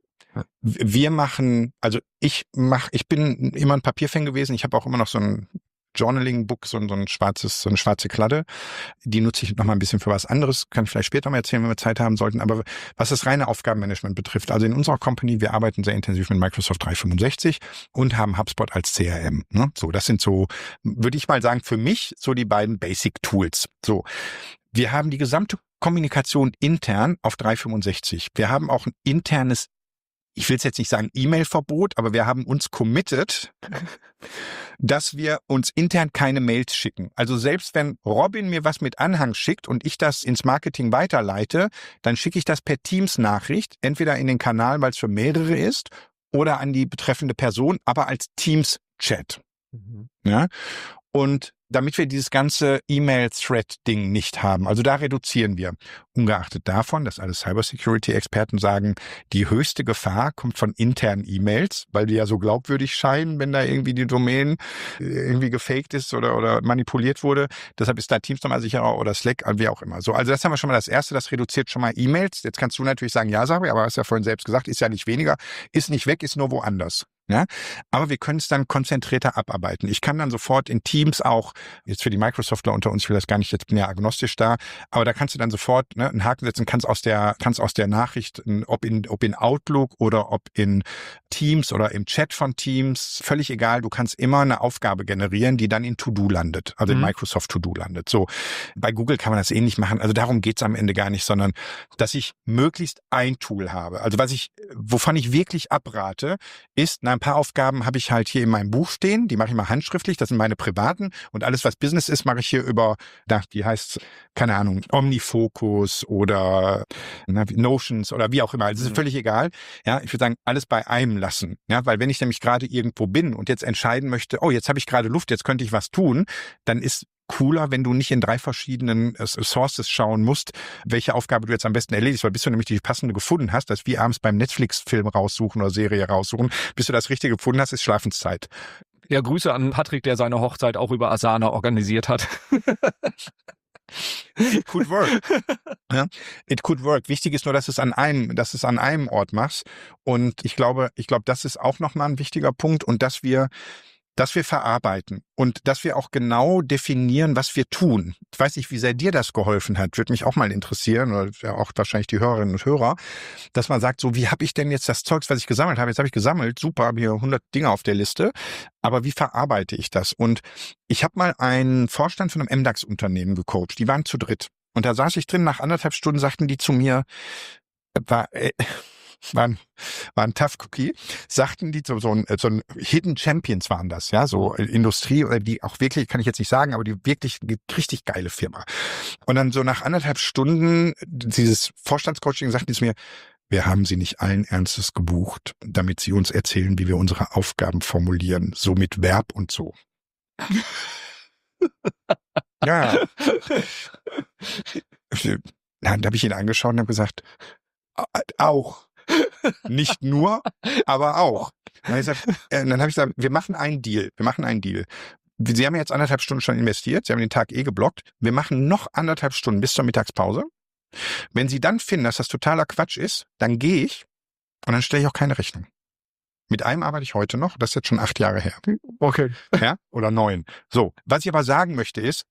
wir machen, also ich bin immer ein Papierfan gewesen. Ich habe auch immer noch so ein Journaling-Book, so eine schwarze Kladde. Die nutze ich noch mal ein bisschen für was anderes. Kann ich vielleicht später mal erzählen, wenn wir Zeit haben sollten. Aber was das reine Aufgabenmanagement betrifft, also in unserer Company, wir arbeiten sehr intensiv mit Microsoft 365 und haben HubSpot als CRM. Ne? So, das sind so, würde ich mal sagen, für mich so die beiden Basic-Tools. So, wir haben die gesamte Kommunikation intern auf 365. Wir haben auch ein internes, ich will es jetzt nicht sagen E-Mail-Verbot, aber wir haben uns committed, dass wir uns intern keine Mails schicken. Also selbst wenn Robin mir was mit Anhang schickt und ich das ins Marketing weiterleite, dann schicke ich das per Teams-Nachricht, entweder in den Kanal, weil es für mehrere ist, oder an die betreffende Person, aber als Teams-Chat. Ja? Und damit wir dieses ganze E-Mail-Thread-Ding nicht haben. Also da reduzieren wir. Ungeachtet davon, dass alle Cybersecurity-Experten sagen, die höchste Gefahr kommt von internen E-Mails, weil die ja so glaubwürdig scheinen, wenn da irgendwie die Domain irgendwie gefaked ist oder manipuliert wurde. Deshalb ist da Teams nochmal sicherer oder Slack, wie auch immer. So, also das haben wir schon mal das Erste, das reduziert schon mal E-Mails. Jetzt kannst du natürlich sagen, ja, Sabi, aber hast ja vorhin selbst gesagt, ist ja nicht weniger, ist nicht weg, ist nur woanders. Ja, aber wir können es dann konzentrierter abarbeiten. Ich kann dann sofort in Teams auch, jetzt für die Microsoftler unter uns, ich will das gar nicht, jetzt bin ja agnostisch da, aber da kannst du dann sofort einen Haken setzen, kannst aus der Nachricht, ob in Outlook oder ob in Teams oder im Chat von Teams, völlig egal, du kannst immer eine Aufgabe generieren, die dann in To-Do landet, also in Microsoft To-Do landet. So, bei Google kann man das ähnlich machen, also darum geht's am Ende gar nicht, sondern dass ich möglichst ein Tool habe. Also wovon ich wirklich abrate, ist, ein paar Aufgaben habe ich halt hier in meinem Buch stehen, die mache ich mal handschriftlich, das sind meine privaten und alles, was Business ist, mache ich hier über, wie heißt, keine Ahnung, OmniFocus oder Notions oder wie auch immer, also es ist völlig egal. Ja, ich würde sagen, alles bei einem lassen, ja, weil wenn ich nämlich gerade irgendwo bin und jetzt entscheiden möchte, oh, jetzt habe ich gerade Luft, jetzt könnte ich was tun, dann ist cooler, wenn du nicht in 3 verschiedenen Sources schauen musst, welche Aufgabe du jetzt am besten erledigst, weil bis du nämlich die passende gefunden hast, das ist wie abends beim Netflix-Film raussuchen oder Serie raussuchen, bis du das Richtige gefunden hast, ist Schlafenszeit. Ja, Grüße an Patrick, der seine Hochzeit auch über Asana organisiert hat. It could work. Ja, it could work. Wichtig ist nur, dass es an einem Ort machst. Und ich glaube, das ist auch nochmal ein wichtiger Punkt und dass wir verarbeiten und dass wir auch genau definieren, was wir tun. Ich weiß nicht, wie sehr dir das geholfen hat, würde mich auch mal interessieren, oder ja auch wahrscheinlich die Hörerinnen und Hörer, dass man sagt, so, wie habe ich denn jetzt das Zeugs, was ich gesammelt habe? Jetzt habe ich gesammelt, super, habe hier 100 Dinge auf der Liste, aber wie verarbeite ich das? Und ich habe mal einen Vorstand von einem MDAX-Unternehmen gecoacht, die waren zu dritt. Und da saß ich drin, nach 1,5 Stunden sagten die zu mir, war ein Tough Cookie, sagten die, so ein Hidden Champions waren das, ja, so Industrie, oder die auch wirklich, kann ich jetzt nicht sagen, aber die wirklich richtig geile Firma. Und dann so nach 1,5 Stunden dieses Vorstandscoaching sagten die zu mir, wir haben sie nicht allen Ernstes gebucht, damit sie uns erzählen, wie wir unsere Aufgaben formulieren, so mit Verb und so. Ja. Dann habe ich ihn angeschaut und habe gesagt, auch. Nicht nur, aber auch. Dann habe ich gesagt, wir machen einen Deal. Sie haben jetzt 1,5 Stunden schon investiert, Sie haben den Tag geblockt. Wir machen noch 1,5 Stunden bis zur Mittagspause. Wenn Sie dann finden, dass das totaler Quatsch ist, dann gehe ich und dann stelle ich auch keine Rechnung. Mit einem arbeite ich heute noch, das ist jetzt schon 8 Jahre her. Okay. Ja, oder 9. So, was ich aber sagen möchte ist,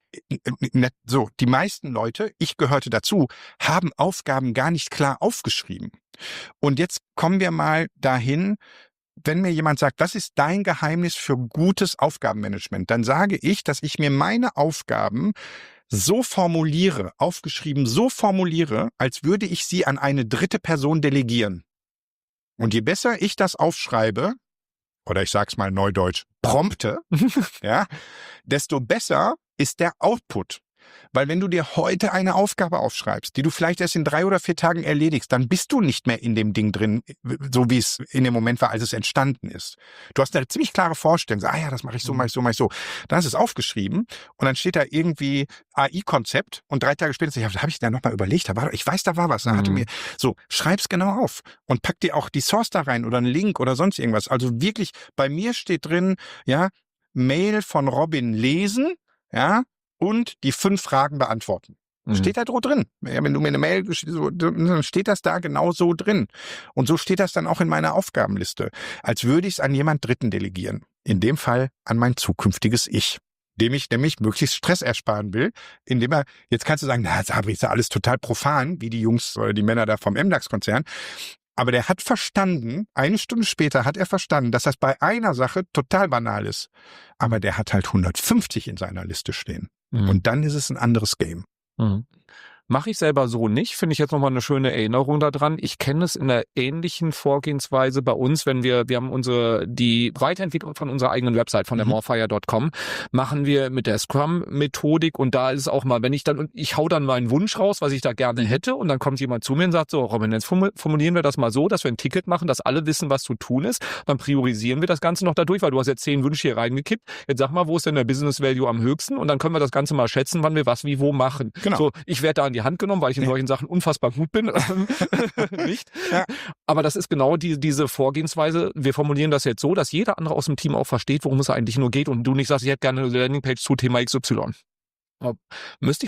so, die meisten Leute, ich gehörte dazu, haben Aufgaben gar nicht klar aufgeschrieben. Und jetzt kommen wir mal dahin, wenn mir jemand sagt, das ist dein Geheimnis für gutes Aufgabenmanagement, dann sage ich, dass ich mir meine Aufgaben so formuliere, aufgeschrieben so formuliere, als würde ich sie an eine dritte Person delegieren. Und je besser ich das aufschreibe, oder ich sag's mal neudeutsch, prompte, ja, desto besser ist der Output. Weil wenn du dir heute eine Aufgabe aufschreibst, die du vielleicht erst in 3 oder 4 Tagen erledigst, dann bist du nicht mehr in dem Ding drin, so wie es in dem Moment war, als es entstanden ist. Du hast eine ziemlich klare Vorstellung, so, ja, das mache ich so, mache ich so, mache ich so. Dann hast du es aufgeschrieben und dann steht da irgendwie AI-Konzept und 3 Tage später, habe ich da nochmal überlegt, ich weiß, da war was. Da hatte mir so, schreib's genau auf und pack dir auch die Source da rein oder einen Link oder sonst irgendwas. Also wirklich, bei mir steht drin, ja, Mail von Robin lesen, ja, und die 5 Fragen beantworten. Steht da drin. Ja, wenn du mir eine Mail geschickt hast, dann steht das da genau so drin. Und so steht das dann auch in meiner Aufgabenliste. Als würde ich es an jemand Dritten delegieren. In dem Fall an mein zukünftiges Ich. Dem ich nämlich möglichst Stress ersparen will, indem jetzt kannst du sagen, das ist ja alles total profan, wie die Jungs oder die Männer da vom MDAX-Konzern. Aber der hat verstanden, 1 Stunde später hat er verstanden, dass das bei einer Sache total banal ist. Aber der hat halt 150 in seiner Liste stehen. Und dann ist es ein anderes Game. Mache ich selber so nicht, finde ich jetzt nochmal eine schöne Erinnerung daran. Ich kenne es in der ähnlichen Vorgehensweise bei uns, wenn wir haben die Weiterentwicklung von unserer eigenen Website, von der morefire.com, machen wir mit der Scrum-Methodik und da ist es auch mal, ich hau dann meinen Wunsch raus, was ich da gerne hätte und dann kommt jemand zu mir und sagt so, Robin, jetzt formulieren wir das mal so, dass wir ein Ticket machen, dass alle wissen, was zu tun ist, dann priorisieren wir das Ganze noch dadurch, weil du hast jetzt 10 Wünsche hier reingekippt, jetzt sag mal, wo ist denn der Business Value am höchsten und dann können wir das Ganze mal schätzen, wann wir was wie wo machen. Genau. So, ich werde da an die Hand genommen, weil ich in solchen Sachen unfassbar gut bin. Nicht? Ja. Aber das ist genau diese Vorgehensweise. Wir formulieren das jetzt so, dass jeder andere aus dem Team auch versteht, worum es eigentlich nur geht und du nicht sagst, ich hätte gerne eine Landingpage zu Thema XY. Müsste ich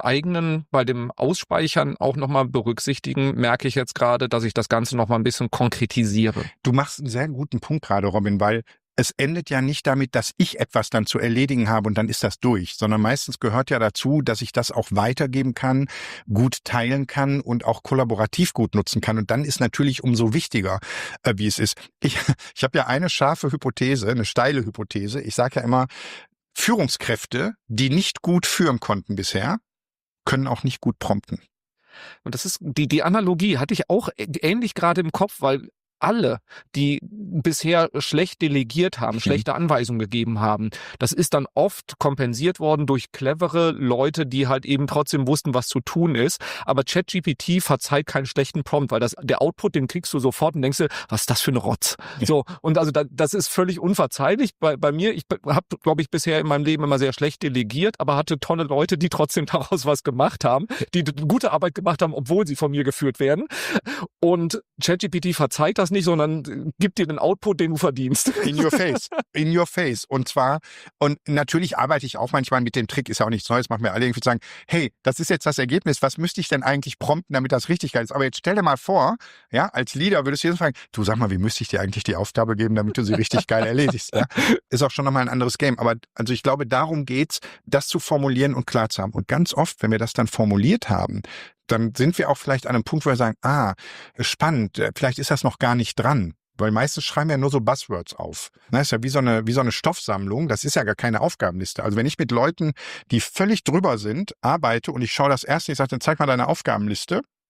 bei dem Ausspeichern auch nochmal berücksichtigen, merke ich jetzt gerade, dass ich das Ganze nochmal ein bisschen konkretisiere. Du machst einen sehr guten Punkt gerade, Robin, weil es endet ja nicht damit, dass ich etwas dann zu erledigen habe und dann ist das durch, sondern meistens gehört ja dazu, dass ich das auch weitergeben kann, gut teilen kann und auch kollaborativ gut nutzen kann. Und dann ist natürlich umso wichtiger, wie es ist. Ich habe ja eine scharfe Hypothese, eine steile Hypothese. Ich sage ja immer, Führungskräfte, die nicht gut führen konnten bisher, können auch nicht gut prompten. Und das ist die Analogie hatte ich auch ähnlich gerade im Kopf, weil alle, die bisher schlecht delegiert haben, schlechte Anweisungen gegeben haben, das ist dann oft kompensiert worden durch clevere Leute, die halt eben trotzdem wussten, was zu tun ist. Aber ChatGPT verzeiht keinen schlechten Prompt, weil der Output, den kriegst du sofort und denkst dir, was ist das für eine Rotz? So, und also das ist völlig unverzeihlich. Bei mir, ich habe, glaube ich, bisher in meinem Leben immer sehr schlecht delegiert, aber hatte tolle Leute, die trotzdem daraus was gemacht haben, die gute Arbeit gemacht haben, obwohl sie von mir geführt werden. Und ChatGPT verzeiht das nicht, sondern gibt dir den Output, den du verdienst. In your face. In your face. Und natürlich arbeite ich auch manchmal mit dem Trick, ist ja auch nichts Neues, machen wir alle irgendwie sagen, hey, das ist jetzt das Ergebnis, was müsste ich denn eigentlich prompten, damit das richtig geil ist? Aber jetzt stell dir mal vor, ja, als Leader würdest du jetzt fragen, du sag mal, wie müsste ich dir eigentlich die Aufgabe geben, damit du sie richtig geil erledigst? Ja? Ist auch schon nochmal ein anderes Game. Aber also ich glaube, darum geht's, das zu formulieren und klar zu haben. Und ganz oft, wenn wir das dann formuliert haben, dann sind wir auch vielleicht an einem Punkt, wo wir sagen, spannend, vielleicht ist das noch gar nicht dran. Weil meistens schreiben wir nur so Buzzwords auf. Das ist ja wie so eine Stoffsammlung, das ist ja gar keine Aufgabenliste. Also wenn ich mit Leuten, die völlig drüber sind, arbeite und ich schaue das erst und ich sage, dann zeig mal deine Aufgabenliste,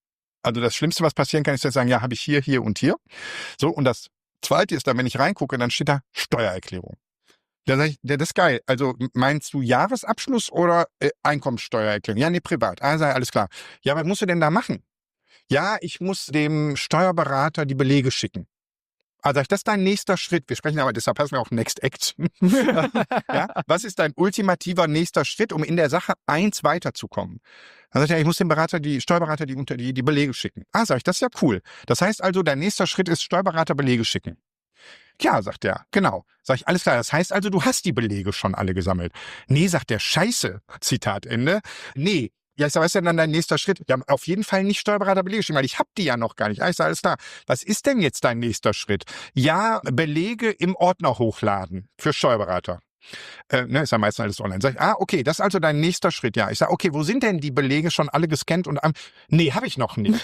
Also das Schlimmste, was passieren kann, ist zu sagen, ja, habe ich hier, hier und hier. So, und das Zweite ist dann, wenn ich reingucke, dann steht da Steuererklärung. Da sag ich, das ist geil. Also meinst du Jahresabschluss oder Einkommensteuererklärung? Ja, nee, privat. Also alles klar. Ja, was musst du denn da machen? Ja, ich muss dem Steuerberater die Belege schicken. Also das ist dein nächster Schritt. Wir sprechen aber, deshalb heißen wir auch Next Action. Ja? Was ist dein ultimativer nächster Schritt, um in der Sache 1 weiterzukommen? Dann sagt er, ich muss dem Steuerberater die Belege schicken. Sag ich, das ist ja cool. Das heißt also, dein nächster Schritt ist Steuerberater Belege schicken. Ja, sagt er, genau. Sag ich, alles klar, das heißt also, du hast die Belege schon alle gesammelt. Nee, sagt der, scheiße, Zitat Ende. Nee. Ja, ich sag, was ist denn dann dein nächster Schritt? Ja, auf jeden Fall nicht Steuerberaterbelege schicken, weil ich habe die ja noch gar nicht. Ich sag, alles klar. Was ist denn jetzt dein nächster Schritt? Ja, Belege im Ordner hochladen für Steuerberater. Ist ja meistens alles online. Sag ich, okay, das ist also dein nächster Schritt. Ja, ich sag, okay, wo sind denn die Belege schon alle gescannt und nee, habe ich noch nicht.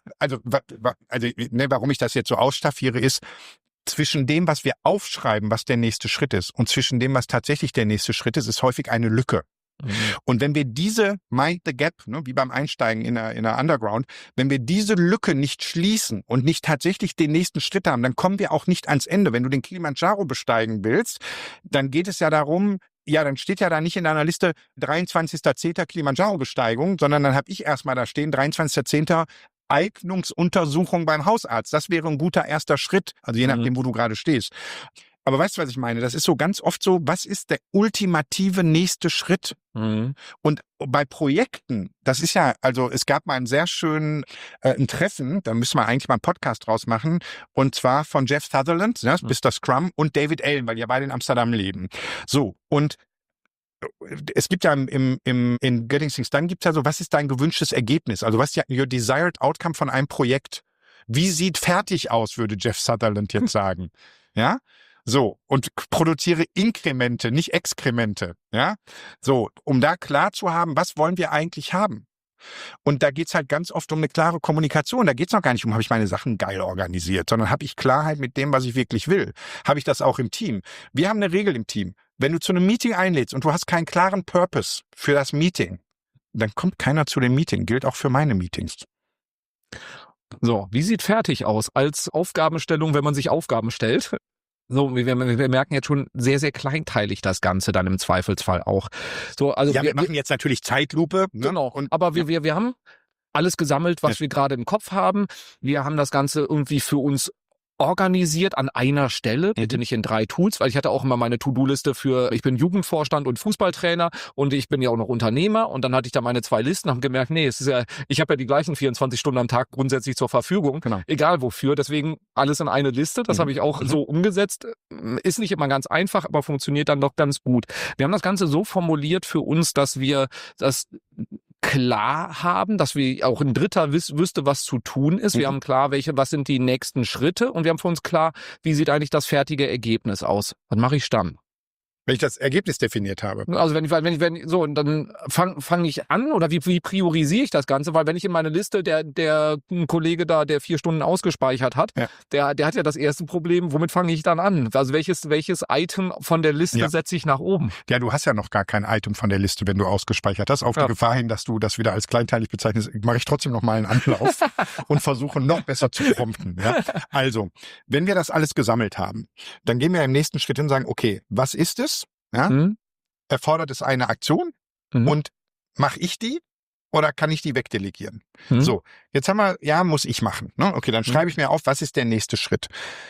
Warum ich das jetzt so ausstaffiere, ist, zwischen dem, was wir aufschreiben, was der nächste Schritt ist, und zwischen dem, was tatsächlich der nächste Schritt ist häufig eine Lücke. Und wenn wir diese Mind the Gap, wie beim Einsteigen in der Underground, wenn wir diese Lücke nicht schließen und nicht tatsächlich den nächsten Schritt haben, dann kommen wir auch nicht ans Ende. Wenn du den Kilimanjaro besteigen willst, dann geht es ja darum, ja, dann steht ja da nicht in deiner Liste 23.10. Kilimanjaro-Besteigung, sondern dann habe ich erstmal da stehen 23.10. Eignungsuntersuchung beim Hausarzt. Das wäre ein guter erster Schritt, also je nachdem, wo du gerade stehst. Aber weißt du, was ich meine? Das ist so ganz oft so, was ist der ultimative nächste Schritt? Und bei Projekten, das ist ja, also es gab mal einen sehr schönen ein Treffen, da müssen wir eigentlich mal einen Podcast draus machen, und zwar von Jeff Sutherland, Mr. Scrum, und David Allen, weil die ja beide in Amsterdam leben. So, und es gibt ja in Getting Things Done gibt's ja so, was ist dein gewünschtes Ergebnis? Also was ist ja your desired outcome von einem Projekt? Wie sieht fertig aus, würde Jeff Sutherland jetzt sagen. Ja? So, und produziere Inkremente, nicht Exkremente. Ja? So, um da klar zu haben, was wollen wir eigentlich haben? Und da geht's halt ganz oft um eine klare Kommunikation. Da geht's noch gar nicht um, habe ich meine Sachen geil organisiert, sondern habe ich Klarheit mit dem, was ich wirklich will. Habe ich das auch im Team? Wir haben eine Regel im Team. Wenn du zu einem Meeting einlädst und du hast keinen klaren Purpose für das Meeting, dann kommt keiner zu dem Meeting. Gilt auch für meine Meetings. So, wie sieht fertig aus als Aufgabenstellung, wenn man sich Aufgaben stellt? So, wir merken jetzt schon sehr, sehr kleinteilig das Ganze dann im Zweifelsfall auch. So, also ja, wir machen jetzt natürlich Zeitlupe. Ne? Genau, aber wir haben alles gesammelt, was wir gerade im Kopf haben. Wir haben das Ganze irgendwie für uns organisiert an einer Stelle, bitte nicht in 3 Tools, weil ich hatte auch immer meine To-Do-Liste ich bin Jugendvorstand und Fußballtrainer und ich bin ja auch noch Unternehmer, und dann hatte ich da meine 2 Listen und habe gemerkt, nee, ich habe ja die gleichen 24 Stunden am Tag grundsätzlich zur Verfügung, egal wofür, deswegen alles in eine Liste, das habe ich auch so umgesetzt, ist nicht immer ganz einfach, aber funktioniert dann doch ganz gut. Wir haben das Ganze so formuliert für uns, dass wir das klar haben, dass wir auch ein Dritter wüsste, was zu tun ist. Wir haben klar, was sind die nächsten Schritte, und wir haben für uns klar, wie sieht eigentlich das fertige Ergebnis aus. Was mache ich dann? Wenn ich das Ergebnis definiert habe. Also wenn so, und dann fange ich an, oder wie priorisiere ich das Ganze? Weil wenn ich in meine Liste, der Kollege da, der 4 Stunden ausgespeichert hat, der hat ja das erste Problem, womit fange ich dann an? Also welches Item von der Liste setze ich nach oben? Ja, du hast ja noch gar kein Item von der Liste, wenn du ausgespeichert hast. Auf die Gefahr hin, dass du das wieder als kleinteilig bezeichnest, mache ich trotzdem noch mal einen Anlauf und versuche noch besser zu prompten. Ja? Also, wenn wir das alles gesammelt haben, dann gehen wir im nächsten Schritt hin und sagen, okay, was ist es? Ja? Erfordert es eine Aktion und mache ich die oder kann ich die wegdelegieren? So, jetzt haben wir, muss ich machen. Ne? Okay, dann schreibe ich mir auf, was ist der nächste Schritt?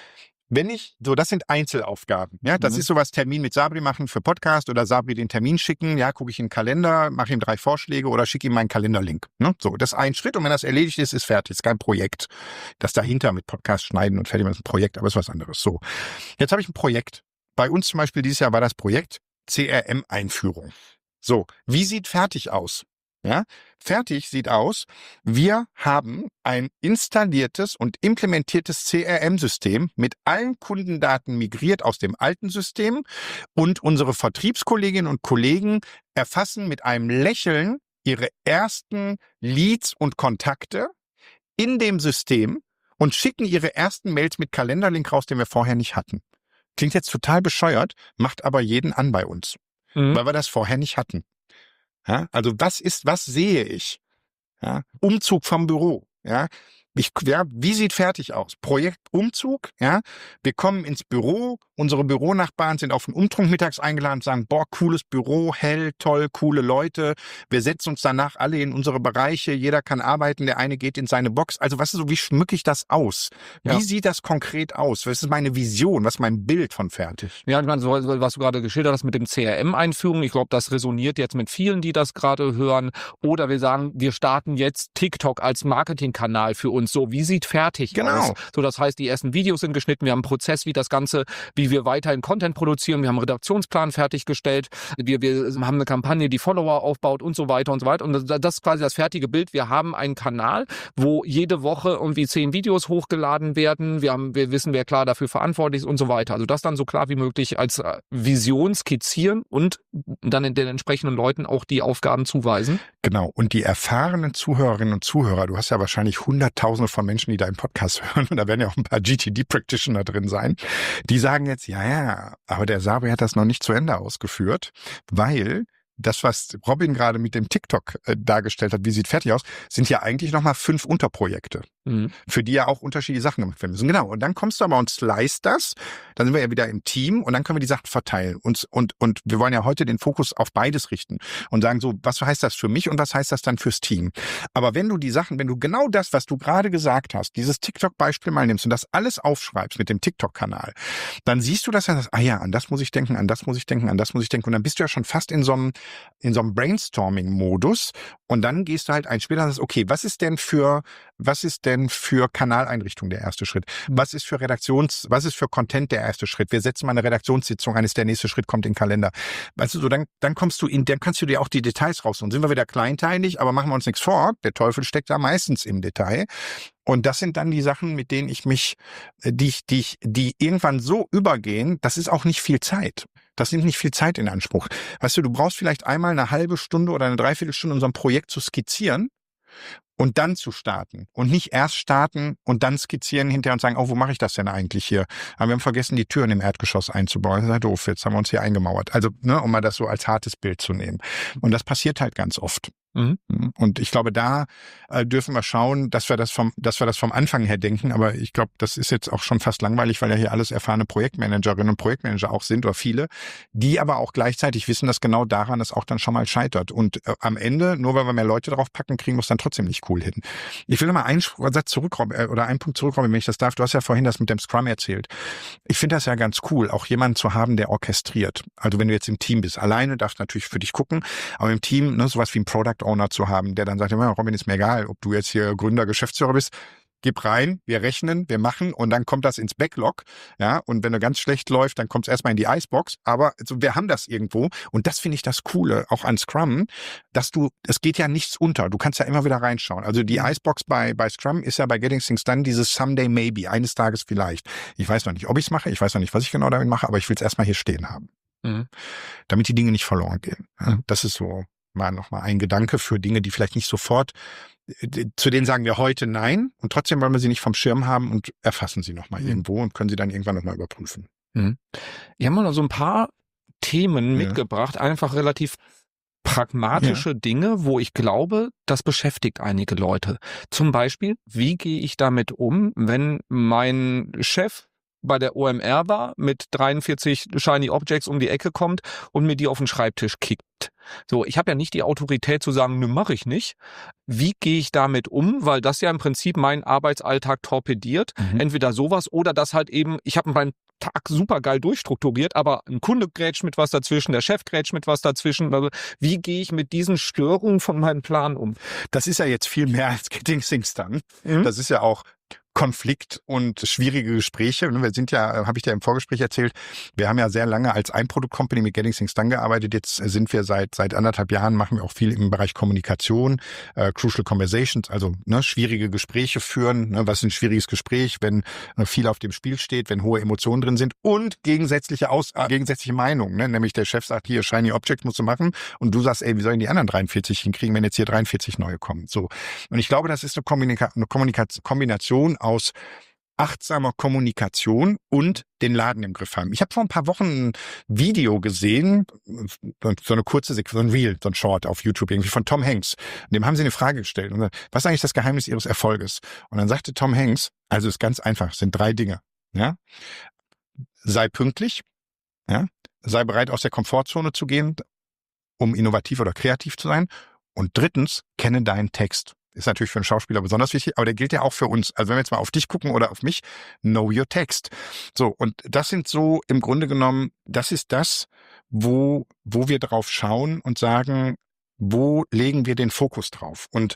Das sind Einzelaufgaben. Ja, das ist sowas, Termin mit Sabri machen für Podcast oder Sabri den Termin schicken. Ja, gucke ich in den Kalender, mache ihm 3 Vorschläge oder schicke ihm meinen Kalenderlink. Ne? So, das ist ein Schritt, und wenn das erledigt ist, ist fertig. Ist kein Projekt. Das dahinter mit Podcast schneiden und fertig ist ein Projekt, aber ist was anderes. So, jetzt habe ich ein Projekt. Bei uns zum Beispiel dieses Jahr war das Projekt CRM-Einführung. So, wie sieht fertig aus? Ja, fertig sieht aus, wir haben ein installiertes und implementiertes CRM-System mit allen Kundendaten migriert aus dem alten System, und unsere Vertriebskolleginnen und Kollegen erfassen mit einem Lächeln ihre ersten Leads und Kontakte in dem System und schicken ihre ersten Mails mit Kalenderlink raus, den wir vorher nicht hatten. Klingt jetzt total bescheuert, macht aber jeden an bei uns, weil wir das vorher nicht hatten. Ja, also was sehe ich? Ja, Umzug vom Büro. ja. Wie sieht fertig aus? Projekt Umzug, ja. Wir kommen ins Büro, unsere Büronachbarn sind auf den Umtrunk mittags eingeladen und sagen, boah, cooles Büro, hell, toll, coole Leute. Wir setzen uns danach alle in unsere Bereiche, jeder kann arbeiten, der eine geht in seine Box. Also was ist so, wie schmücke ich das aus? Ja. Wie sieht das konkret aus? Was ist meine Vision? Was ist mein Bild von fertig? Ja, ich meine, so, was du gerade geschildert hast mit dem CRM-Einführung, ich glaube, das resoniert jetzt mit vielen, die das gerade hören. Oder wir sagen, wir starten jetzt TikTok als Marketingkanal für uns. So, wie sieht fertig aus? So, das heißt, die ersten Videos sind geschnitten, wir haben einen Prozess, wie wir weiterhin Content produzieren, wir haben einen Redaktionsplan fertiggestellt, wir haben eine Kampagne, die Follower aufbaut und so weiter und so weiter. Und das ist quasi das fertige Bild. Wir haben einen Kanal, wo jede Woche irgendwie 10 Videos hochgeladen werden. Wir wissen, wer klar dafür verantwortlich ist und so weiter. Also das dann so klar wie möglich als Vision skizzieren und dann den entsprechenden Leuten auch die Aufgaben zuweisen. Genau. Und die erfahrenen Zuhörerinnen und Zuhörer, du hast ja wahrscheinlich Hunderttausende von Menschen, die deinen Podcast hören, und da werden ja auch ein paar GTD-Practitioner drin sein, die sagen jetzt, ja, aber der Sabri hat das noch nicht zu Ende ausgeführt, weil das, was Robin gerade mit dem TikTok dargestellt hat, wie sieht fertig aus, sind ja eigentlich nochmal 5 Unterprojekte, für die ja auch unterschiedliche Sachen gemacht werden müssen. Genau, und dann kommst du aber und slice das, dann sind wir ja wieder im Team und dann können wir die Sachen verteilen. Und wir wollen ja heute den Fokus auf beides richten und sagen so, was heißt das für mich und was heißt das dann fürs Team? Aber wenn du genau das, was du gerade gesagt hast, dieses TikTok-Beispiel mal nimmst und das alles aufschreibst mit dem TikTok-Kanal, dann siehst du das ja, an das muss ich denken, an das muss ich denken, an das muss ich denken. Und dann bist du ja schon fast in so einem Brainstorming-Modus und dann gehst du halt ein Spiel und sagst, okay, was ist denn für Kanaleinrichtung der erste Schritt? Was ist für Content der erste Schritt? Wir setzen mal eine Redaktionssitzung ein, ist der nächste Schritt, kommt in den Kalender. Weißt du, so dann kannst du dir auch die Details raus. Und sind wir wieder kleinteilig, aber machen wir uns nichts vor. Der Teufel steckt da meistens im Detail. Und das sind dann die Sachen, mit denen die irgendwann so übergehen, das ist auch nicht viel Zeit. Das nimmt nicht viel Zeit in Anspruch. Weißt du brauchst vielleicht einmal eine halbe Stunde oder eine Dreiviertelstunde, um so ein Projekt zu skizzieren und dann zu starten. Und nicht erst starten und dann skizzieren hinterher und sagen, oh, wo mache ich das denn eigentlich hier? Aber wir haben vergessen, die Türen im Erdgeschoss einzubauen. Das ist ja doof, jetzt haben wir uns hier eingemauert. Also, um mal das so als hartes Bild zu nehmen. Und das passiert halt ganz oft. Und ich glaube, da dürfen wir schauen, dass wir das vom Anfang her denken. Aber ich glaube, das ist jetzt auch schon fast langweilig, weil ja hier alles erfahrene Projektmanagerinnen und Projektmanager auch sind oder viele, die aber auch gleichzeitig wissen, dass genau daran es auch dann schon mal scheitert. Und am Ende, nur weil wir mehr Leute drauf packen, kriegen wir es dann trotzdem nicht cool hin. Ich will noch mal einen Satz zurückkommen oder einen Punkt zurückkommen, wenn ich das darf. Du hast ja vorhin das mit dem Scrum erzählt. Ich finde das ja ganz cool, auch jemanden zu haben, der orchestriert. Also wenn du jetzt im Team bist, alleine darfst du natürlich für dich gucken, aber im Team, sowas wie ein Product Owner zu haben, der dann sagt, ja, Robin, ist mir egal, ob du jetzt hier Gründer, Geschäftsführer bist, gib rein, wir rechnen, wir machen und dann kommt das ins Backlog, ja, und wenn du ganz schlecht läuft, dann kommt es erstmal in die Icebox, aber also, wir haben das irgendwo und das finde ich das Coole, auch an Scrum, es geht ja nichts unter, du kannst ja immer wieder reinschauen, also die Icebox bei Scrum ist ja bei Getting Things Done dieses Someday Maybe, eines Tages vielleicht. Ich weiß noch nicht, ob ich es mache, ich weiß noch nicht, was ich genau damit mache, aber ich will es erstmal hier stehen haben, damit die Dinge nicht verloren gehen. Ja, das ist so nochmal ein Gedanke für Dinge, die vielleicht nicht sofort, zu denen sagen wir heute nein und trotzdem wollen wir sie nicht vom Schirm haben und erfassen sie nochmal irgendwo und können sie dann irgendwann nochmal überprüfen. Wir haben mal so ein paar Themen mitgebracht, einfach relativ pragmatische Dinge, wo ich glaube, das beschäftigt einige Leute. Zum Beispiel, wie gehe ich damit um, wenn mein Chef bei der OMR war, mit 43 Shiny Objects um die Ecke kommt und mir die auf den Schreibtisch kickt. So, ich habe ja nicht die Autorität zu sagen, ne, mache ich nicht. Wie gehe ich damit um? Weil das ja im Prinzip meinen Arbeitsalltag torpediert. Entweder sowas oder das halt eben, ich habe meinen Tag super geil durchstrukturiert, aber ein Kunde grätscht mit was dazwischen, der Chef grätscht mit was dazwischen. Also, wie gehe ich mit diesen Störungen von meinem Plan um? Das ist ja jetzt viel mehr als Getting Things Done. Das ist ja auch Konflikt und schwierige Gespräche. Wir sind ja, habe ich dir im Vorgespräch erzählt, wir haben ja sehr lange als Ein-Produkt-Company mit Getting Things Done gearbeitet. Jetzt sind wir seit 1,5 Jahren, machen wir auch viel im Bereich Kommunikation, Crucial Conversations, also schwierige Gespräche führen. Was ist ein schwieriges Gespräch, wenn viel auf dem Spiel steht, wenn hohe Emotionen drin sind und gegensätzliche Meinungen. Nämlich der Chef sagt, hier, Shiny Object musst du machen und du sagst, ey, wie sollen die anderen 43 hinkriegen, wenn jetzt hier 43 neue kommen? So. Und ich glaube, das ist eine Kombination aus achtsamer Kommunikation und den Laden im Griff haben. Ich habe vor ein paar Wochen ein Video gesehen, so eine kurze Sequenz, so ein Reel, so ein Short auf YouTube, irgendwie von Tom Hanks. Dem haben sie eine Frage gestellt. Und gesagt, was ist eigentlich das Geheimnis Ihres Erfolges? Und dann sagte Tom Hanks, also es ist ganz einfach, es sind 3 Dinge. Ja? Sei pünktlich, ja? Sei bereit, aus der Komfortzone zu gehen, um innovativ oder kreativ zu sein. Und 3, kenne deinen Text. Ist natürlich für einen Schauspieler besonders wichtig, aber der gilt ja auch für uns. Also wenn wir jetzt mal auf dich gucken oder auf mich, know your text. So, und das sind so im Grunde genommen, das ist das, wo wir drauf schauen und sagen, wo legen wir den Fokus drauf? Und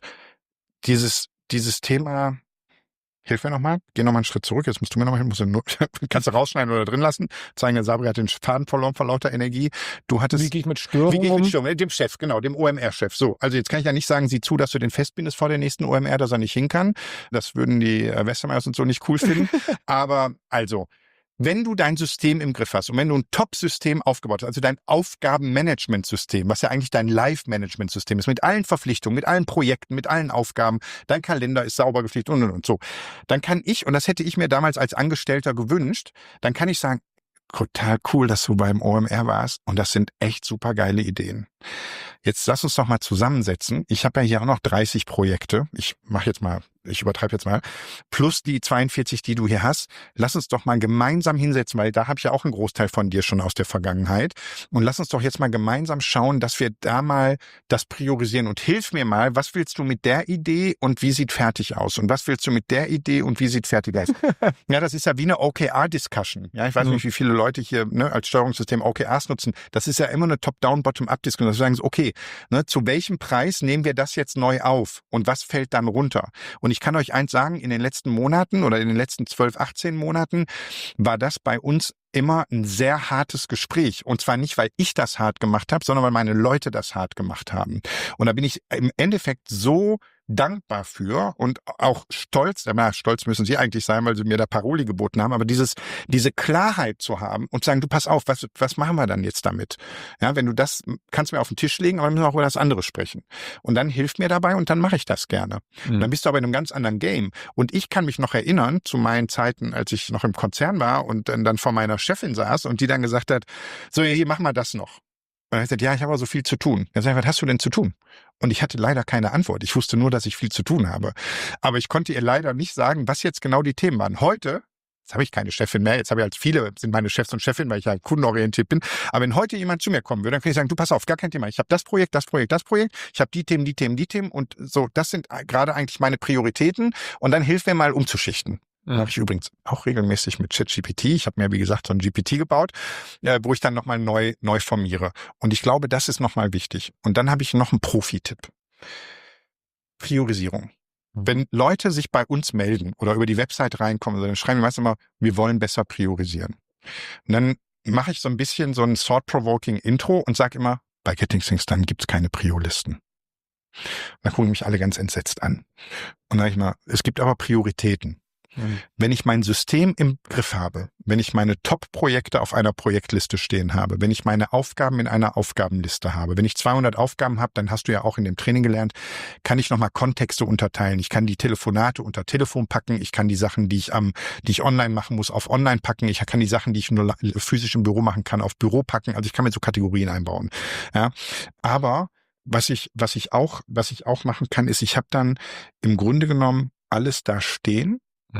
dieses Thema, hilf mir nochmal, geh nochmal einen Schritt zurück, jetzt musst du mir nochmal hin, kannst du rausschneiden oder drin lassen, zeigen, der Sabri hat den Faden verloren vor lauter Energie. Du hattest... Wie gehe ich mit Störungen um? Dem Chef, genau, dem OMR-Chef. So, also jetzt kann ich ja nicht sagen, sieh zu, dass du den festbindest vor der nächsten OMR, dass er nicht hin kann. Das würden die Westermeyers und so nicht cool finden. Aber also, wenn du dein System im Griff hast und wenn du ein Top-System aufgebaut hast, also dein Aufgabenmanagementsystem, was ja eigentlich dein Live-Management-System ist, mit allen Verpflichtungen, mit allen Projekten, mit allen Aufgaben, dein Kalender ist sauber gepflegt und so, dann kann ich, und das hätte ich mir damals als Angestellter gewünscht, dann kann ich sagen, total cool, dass du beim OMR warst und das sind echt super geile Ideen. Jetzt lass uns doch mal zusammensetzen. Ich habe ja hier auch noch 30 Projekte. Ich übertreibe jetzt mal. Plus die 42, die du hier hast. Lass uns doch mal gemeinsam hinsetzen, weil da habe ich ja auch einen Großteil von dir schon aus der Vergangenheit. Und lass uns doch jetzt mal gemeinsam schauen, dass wir da mal das priorisieren. Und hilf mir mal, was willst du mit der Idee und wie sieht fertig aus? Und was willst du mit der Idee und wie sieht fertig aus? Ja, das ist ja wie eine OKR-Discussion. Ja, ich weiß nicht, wie viele Leute hier als Steuerungssystem OKRs nutzen. Das ist ja immer eine Top-Down, Bottom-Up-Diskussion. Das sagen so, okay, zu welchem Preis nehmen wir das jetzt neu auf? Und was fällt dann runter? Und ich kann euch eins sagen, in den letzten Monaten oder in den letzten 12, 18 Monaten war das bei uns immer ein sehr hartes Gespräch. Und zwar nicht, weil ich das hart gemacht habe, sondern weil meine Leute das hart gemacht haben. Und da bin ich im Endeffekt so dankbar für und auch stolz, stolz müssen sie eigentlich sein, weil sie mir da Paroli geboten haben, aber diese Klarheit zu haben und zu sagen, du pass auf, was machen wir dann jetzt damit? Ja, wenn du das, kannst du mir auf den Tisch legen, aber wir müssen auch über das andere sprechen. Und dann hilf mir dabei und dann mache ich das gerne. Dann bist du aber in einem ganz anderen Game. Und ich kann mich noch erinnern zu meinen Zeiten, als ich noch im Konzern war und dann vor meiner Chefin saß und die dann gesagt hat, so, hier, mach mal das noch. Und er hat gesagt, ja, ich habe aber so viel zu tun. Dann sag ich, was hast du denn zu tun? Und ich hatte leider keine Antwort. Ich wusste nur, dass ich viel zu tun habe. Aber ich konnte ihr leider nicht sagen, was jetzt genau die Themen waren. Heute, jetzt habe ich keine Chefin mehr, jetzt habe ich halt viele, sind meine Chefs und Chefinnen, weil ich halt kundenorientiert bin. Aber wenn heute jemand zu mir kommen würde, dann kann ich sagen, du pass auf, gar kein Thema. Ich habe das Projekt, ich habe die Themen und so, das sind gerade eigentlich meine Prioritäten. Und dann hilf mir mal umzuschichten. Da habe ich übrigens auch regelmäßig mit ChatGPT, ich habe mir, wie gesagt, so ein GPT gebaut, wo ich dann nochmal neu formiere. Und ich glaube, das ist nochmal wichtig. Und dann habe ich noch einen Profi-Tipp. Priorisierung. Wenn Leute sich bei uns melden oder über die Website reinkommen, dann schreiben wir meistens immer, wir wollen besser priorisieren. Und dann mache ich so ein bisschen so ein thought-provoking Intro und sage immer, bei Getting Things Done gibt's keine Prio-Listen. Dann gucken mich alle ganz entsetzt an. Und dann sage ich mal, es gibt aber Prioritäten. Wenn ich mein System im Griff habe, wenn ich meine Top-Projekte auf einer Projektliste stehen habe, wenn ich meine Aufgaben in einer Aufgabenliste habe, wenn ich 200 Aufgaben habe, dann hast du ja auch in dem Training gelernt, kann ich nochmal Kontexte unterteilen. Ich kann die Telefonate unter Telefon packen, ich kann die Sachen, die ich online machen muss, auf online packen, ich kann die Sachen, die ich nur physisch im Büro machen kann, auf Büro packen. Also ich kann mir so Kategorien einbauen. Ja, aber was ich auch machen kann, ist, ich habe dann im Grunde genommen alles da stehen.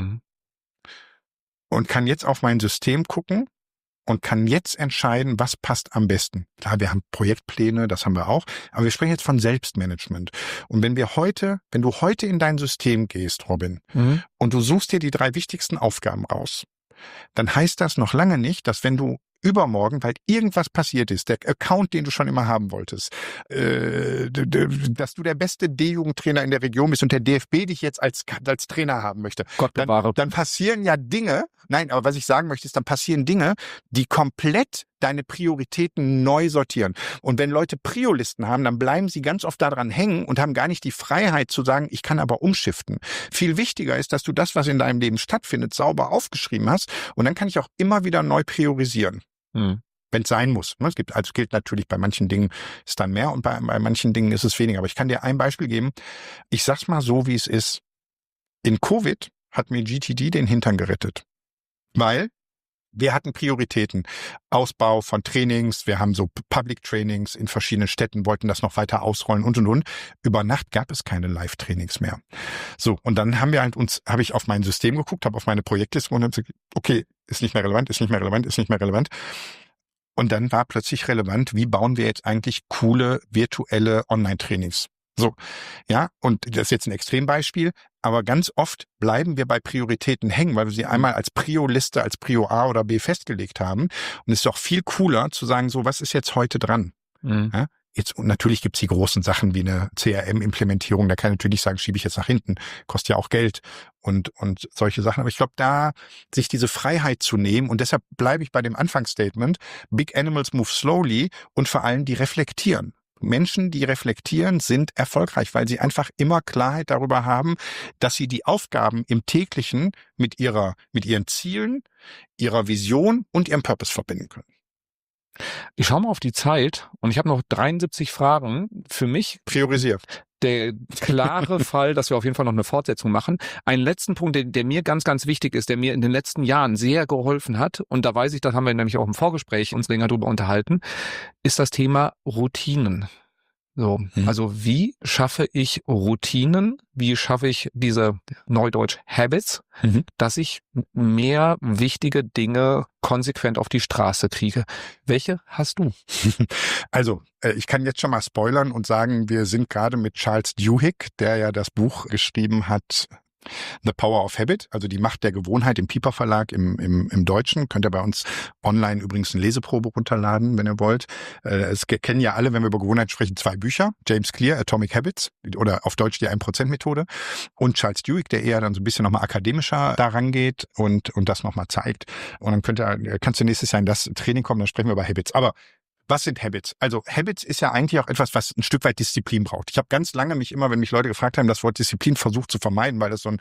Und kann jetzt auf mein System gucken und kann jetzt entscheiden, was passt am besten. Klar, wir haben Projektpläne, das haben wir auch, aber wir sprechen jetzt von Selbstmanagement. Und wenn du heute in dein System gehst, Robin, und du suchst dir die 3 wichtigsten Aufgaben raus, dann heißt das noch lange nicht, dass wenn du übermorgen, weil irgendwas passiert ist, der Account, den du schon immer haben wolltest, dass du der beste D-Jugendtrainer in der Region bist und der DFB dich jetzt als Trainer haben möchte. Gott bewahre. Dann passieren ja Dinge, aber was ich sagen möchte, ist, dann passieren Dinge, die komplett deine Prioritäten neu sortieren. Und wenn Leute Prio-Listen haben, dann bleiben sie ganz oft daran hängen und haben gar nicht die Freiheit zu sagen, ich kann aber umschiften. Viel wichtiger ist, dass du das, was in deinem Leben stattfindet, sauber aufgeschrieben hast und dann kann ich auch immer wieder neu priorisieren. Wenn es sein muss. Es gilt natürlich, bei manchen Dingen ist dann mehr und bei manchen Dingen ist es weniger. Aber ich kann dir ein Beispiel geben. Ich sag's mal so, wie es ist. In Covid hat mir GTD den Hintern gerettet. Weil wir hatten Prioritäten. Ausbau von Trainings, wir haben so Public Trainings in verschiedenen Städten, wollten das noch weiter ausrollen und. Über Nacht gab es keine Live-Trainings mehr. So, und dann habe ich auf mein System geguckt, habe auf meine Projektliste und habe gesagt, okay, ist nicht mehr relevant, ist nicht mehr relevant, ist nicht mehr relevant. Und dann war plötzlich relevant, wie bauen wir jetzt eigentlich coole virtuelle Online-Trainings? So, ja, und das ist jetzt ein Extrembeispiel, aber ganz oft bleiben wir bei Prioritäten hängen, weil wir sie einmal als Prio-Liste, als Prio A oder B festgelegt haben. Und es ist doch viel cooler zu sagen, so, was ist jetzt heute dran? Mhm. Ja, jetzt, und natürlich gibt's die großen Sachen wie eine CRM-Implementierung, da kann ich natürlich sagen, schiebe ich jetzt nach hinten, kostet ja auch Geld und solche Sachen. Aber ich glaube, da sich diese Freiheit zu nehmen, und deshalb bleibe ich bei dem Anfangsstatement, Big Animals move slowly, und vor allem die reflektieren. Menschen, die reflektieren, sind erfolgreich, weil sie einfach immer Klarheit darüber haben, dass sie die Aufgaben im Täglichen mit ihren Zielen, ihrer Vision und ihrem Purpose verbinden können. Ich schaue mal auf die Zeit und ich habe noch 73 Fragen. Für mich Priorisiert. der klare Fall, dass wir auf jeden Fall noch eine Fortsetzung machen. Einen letzten Punkt, der mir ganz, ganz wichtig ist, der mir in den letzten Jahren sehr geholfen hat, und da weiß ich, das haben wir nämlich auch im Vorgespräch uns länger drüber unterhalten, ist das Thema Routinen. So, also wie schaffe ich Routinen? Wie schaffe ich diese Neudeutsch Habits, dass ich mehr wichtige Dinge konsequent auf die Straße kriege? Welche hast du? Also, ich kann jetzt schon mal spoilern und sagen, wir sind gerade mit Charles Duhigg, der ja das Buch geschrieben hat, The Power of Habit, also die Macht der Gewohnheit, im Piper Verlag im Deutschen. Könnt ihr bei uns online übrigens eine Leseprobe runterladen, wenn ihr wollt. Es kennen ja alle, wenn wir über Gewohnheit sprechen, 2 Bücher. James Clear, Atomic Habits, oder auf Deutsch die 1%-Methode. Und Charles Duhigg, der eher dann so ein bisschen nochmal akademischer daran geht und das nochmal zeigt. Und dann kannst du nächstes Jahr in das Training kommen, dann sprechen wir über Habits. Aber was sind Habits? Also Habits ist ja eigentlich auch etwas, was ein Stück weit Disziplin braucht. Ich habe ganz lange wenn mich Leute gefragt haben, das Wort Disziplin versucht zu vermeiden, weil das so ein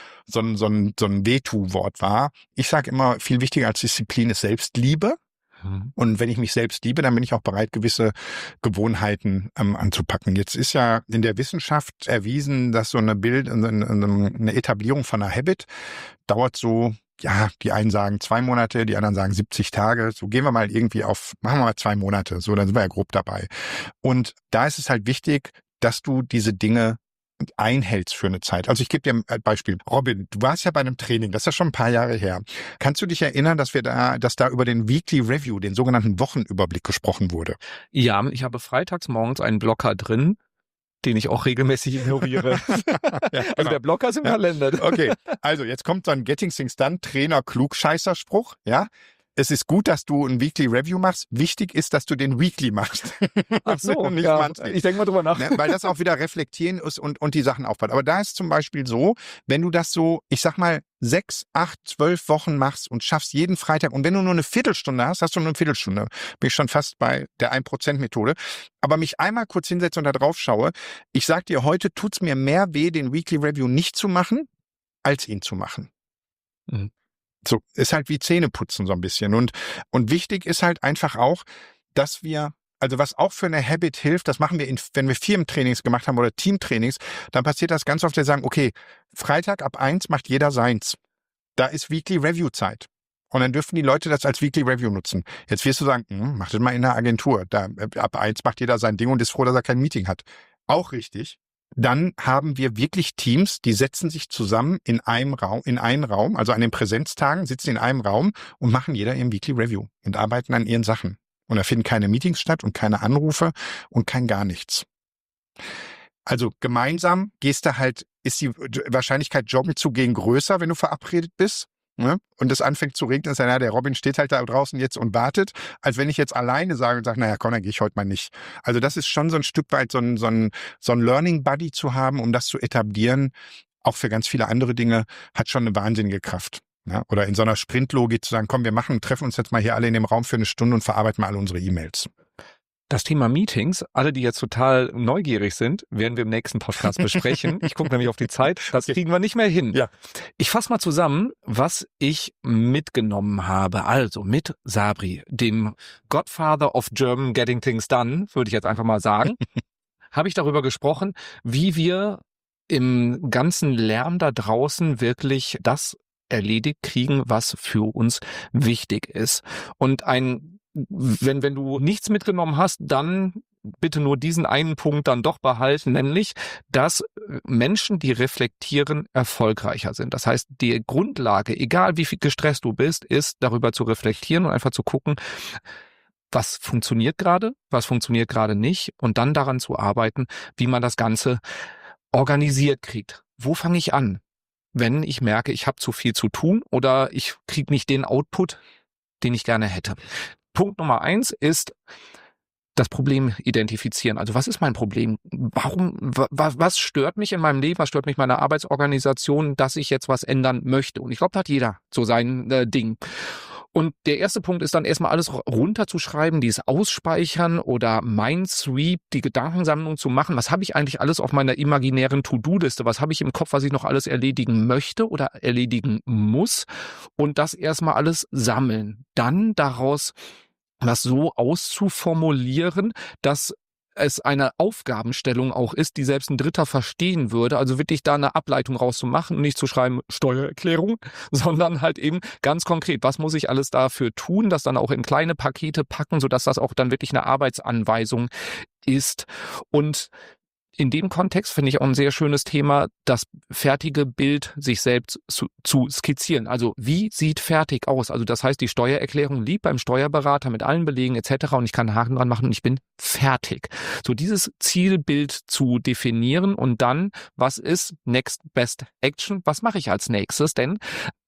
Wehtu-Wort war. Ich sage immer, viel wichtiger als Disziplin ist Selbstliebe. Und wenn ich mich selbst liebe, dann bin ich auch bereit, gewisse Gewohnheiten anzupacken. Jetzt ist ja in der Wissenschaft erwiesen, dass so eine Etablierung von einer Habit dauert so, ja, die einen sagen 2 Monate, die anderen sagen 70 Tage. So gehen wir mal irgendwie machen wir mal 2 Monate. So, dann sind wir ja grob dabei. Und da ist es halt wichtig, dass du diese Dinge einhältst für eine Zeit. Also ich gebe dir ein Beispiel. Robin, du warst ja bei einem Training, das ist ja schon ein paar Jahre her. Kannst du dich erinnern, dass da über den Weekly Review, den sogenannten Wochenüberblick gesprochen wurde? Ja, ich habe freitags morgens einen Blocker drin, den ich auch regelmäßig ignoriere. Ja, Also der Blocker ist im Kalender. Okay, also jetzt kommt so ein Getting Things Done Trainer-Klugscheißer-Spruch, ja? Es ist gut, dass du ein Weekly Review machst. Wichtig ist, dass du den Weekly machst. Ach so, nicht ja, monthly. ich denke mal drüber nach. Ne, weil das auch wieder reflektieren ist und die Sachen aufbaut. Aber da ist zum Beispiel so, wenn du das so, ich sag mal, 6, 8, 12 Wochen machst und schaffst jeden Freitag, und wenn du nur eine Viertelstunde hast, hast du nur eine Viertelstunde. Bin ich schon fast bei der 1%-Methode. Aber mich einmal kurz hinsetze und da drauf schaue, ich sag dir, heute tut's mir mehr weh, den Weekly Review nicht zu machen, als ihn zu machen. Mhm. So, ist halt wie Zähneputzen so ein bisschen. Und wichtig ist halt einfach auch, dass wir, also was auch für eine Habit hilft, das machen wir, wenn wir Firmentrainings gemacht haben oder Teamtrainings, dann passiert das ganz oft, wir sagen, okay, Freitag ab 1 macht jeder seins. Da ist Weekly Review Zeit. Und dann dürfen die Leute das als Weekly Review nutzen. Jetzt wirst du sagen, mach das mal in der Agentur. Da, ab 1 macht jeder sein Ding und ist froh, dass er kein Meeting hat. Auch richtig. Dann haben wir wirklich Teams, die setzen sich zusammen in einen Raum, also an den Präsenztagen, sitzen in einem Raum und machen jeder ihren Weekly Review und arbeiten an ihren Sachen. Und da finden keine Meetings statt und keine Anrufe und kein gar nichts. Also gemeinsam ist die Wahrscheinlichkeit, joggen zu gehen, größer, wenn du verabredet bist. Ne? Und es anfängt zu regnen, ist ja, der Robin steht halt da draußen jetzt und wartet, als wenn ich jetzt alleine sage und sage, naja, komm, dann gehe ich heute mal nicht. Also das ist schon so ein Stück weit so ein Learning Buddy zu haben, um das zu etablieren, auch für ganz viele andere Dinge, hat schon eine wahnsinnige Kraft. Ja? Oder in so einer Sprintlogik zu sagen, komm, treffen uns jetzt mal hier alle in dem Raum für 1 Stunde und verarbeiten mal alle unsere E-Mails. Das Thema Meetings, alle, die jetzt total neugierig sind, werden wir im nächsten Podcast besprechen. Ich gucke nämlich auf die Zeit, das kriegen wir nicht mehr hin. Ja. Ich fasse mal zusammen, was ich mitgenommen habe. Also mit Sabri, dem Godfather of German Getting Things Done, würde ich jetzt einfach mal sagen, habe ich darüber gesprochen, wie wir im ganzen Lärm da draußen wirklich das erledigt kriegen, was für uns wichtig ist. Und wenn du nichts mitgenommen hast, dann bitte nur diesen einen Punkt dann doch behalten, nämlich, dass Menschen, die reflektieren, erfolgreicher sind. Das heißt, die Grundlage, egal wie viel gestresst du bist, ist darüber zu reflektieren und einfach zu gucken, was funktioniert gerade nicht und dann daran zu arbeiten, wie man das Ganze organisiert kriegt. Wo fange ich an, wenn ich merke, ich habe zu viel zu tun oder ich kriege nicht den Output, den ich gerne hätte? Punkt Nummer 1 ist das Problem identifizieren. Also was ist mein Problem? Was stört mich in meinem Leben? Was stört mich in meiner Arbeitsorganisation, dass ich jetzt was ändern möchte? Und ich glaube, da hat jeder so sein Ding. Und der erste Punkt ist dann erstmal alles runterzuschreiben, dieses Ausspeichern oder Mindsweep, die Gedankensammlung zu machen. Was habe ich eigentlich alles auf meiner imaginären To-Do-Liste? Was habe ich im Kopf, was ich noch alles erledigen möchte oder erledigen muss? Und das erstmal alles sammeln. Dann daraus das so auszuformulieren, dass es eine Aufgabenstellung auch ist, die selbst ein Dritter verstehen würde. Also wirklich da eine Ableitung rauszumachen und nicht zu schreiben Steuererklärung, sondern halt eben ganz konkret, was muss ich alles dafür tun, das dann auch in kleine Pakete packen, sodass das auch dann wirklich eine Arbeitsanweisung ist. Und in dem Kontext finde ich auch ein sehr schönes Thema, das fertige Bild sich selbst zu skizzieren. Also wie sieht fertig aus? Also das heißt, die Steuererklärung liegt beim Steuerberater mit allen Belegen etc. und ich kann einen Haken dran machen und ich bin fertig. So dieses Zielbild zu definieren und dann, was ist Next Best Action? Was mache ich als nächstes? Denn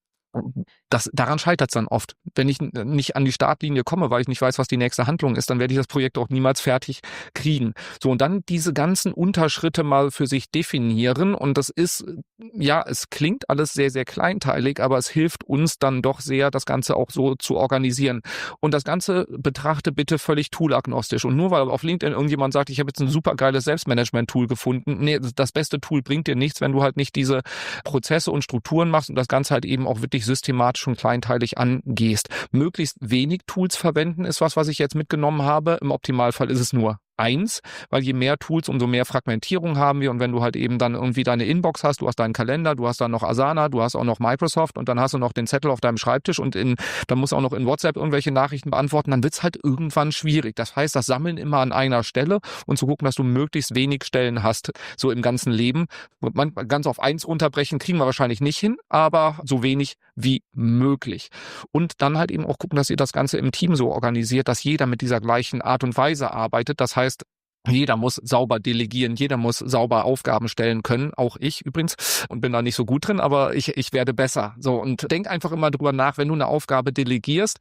daran scheitert es dann oft. Wenn ich nicht an die Startlinie komme, weil ich nicht weiß, was die nächste Handlung ist, dann werde ich das Projekt auch niemals fertig kriegen. So, und dann diese ganzen Unterschritte mal für sich definieren. Und das ist, ja, es klingt alles sehr, sehr kleinteilig, aber es hilft uns dann doch sehr, das Ganze auch so zu organisieren. Und das Ganze betrachte bitte völlig toolagnostisch. Und nur weil auf LinkedIn irgendjemand sagt, ich habe jetzt ein super geiles Selbstmanagement-Tool gefunden. Nee, das beste Tool bringt dir nichts, wenn du halt nicht diese Prozesse und Strukturen machst und das Ganze halt eben auch wirklich systematisch und kleinteilig angehst. Möglichst wenig Tools verwenden ist was ich jetzt mitgenommen habe. Im Optimalfall ist es nur eins, weil je mehr Tools, umso mehr Fragmentierung haben wir und wenn du halt eben dann irgendwie deine Inbox hast, du hast deinen Kalender, du hast dann noch Asana, du hast auch noch Microsoft und dann hast du noch den Zettel auf deinem Schreibtisch und dann musst du auch noch in WhatsApp irgendwelche Nachrichten beantworten, dann wird's halt irgendwann schwierig. Das heißt, das Sammeln immer an einer Stelle und zu gucken, dass du möglichst wenig Stellen hast, so im ganzen Leben. Man ganz auf eins runterbrechen kriegen wir wahrscheinlich nicht hin, aber so wenig wie möglich. Und dann halt eben auch gucken, dass ihr das Ganze im Team so organisiert, dass jeder mit dieser gleichen Art und Weise arbeitet. Das heißt, jeder muss sauber delegieren, jeder muss sauber Aufgaben stellen können, auch ich übrigens, und bin da nicht so gut drin, aber ich werde besser. So, und denk einfach immer drüber nach, wenn du eine Aufgabe delegierst.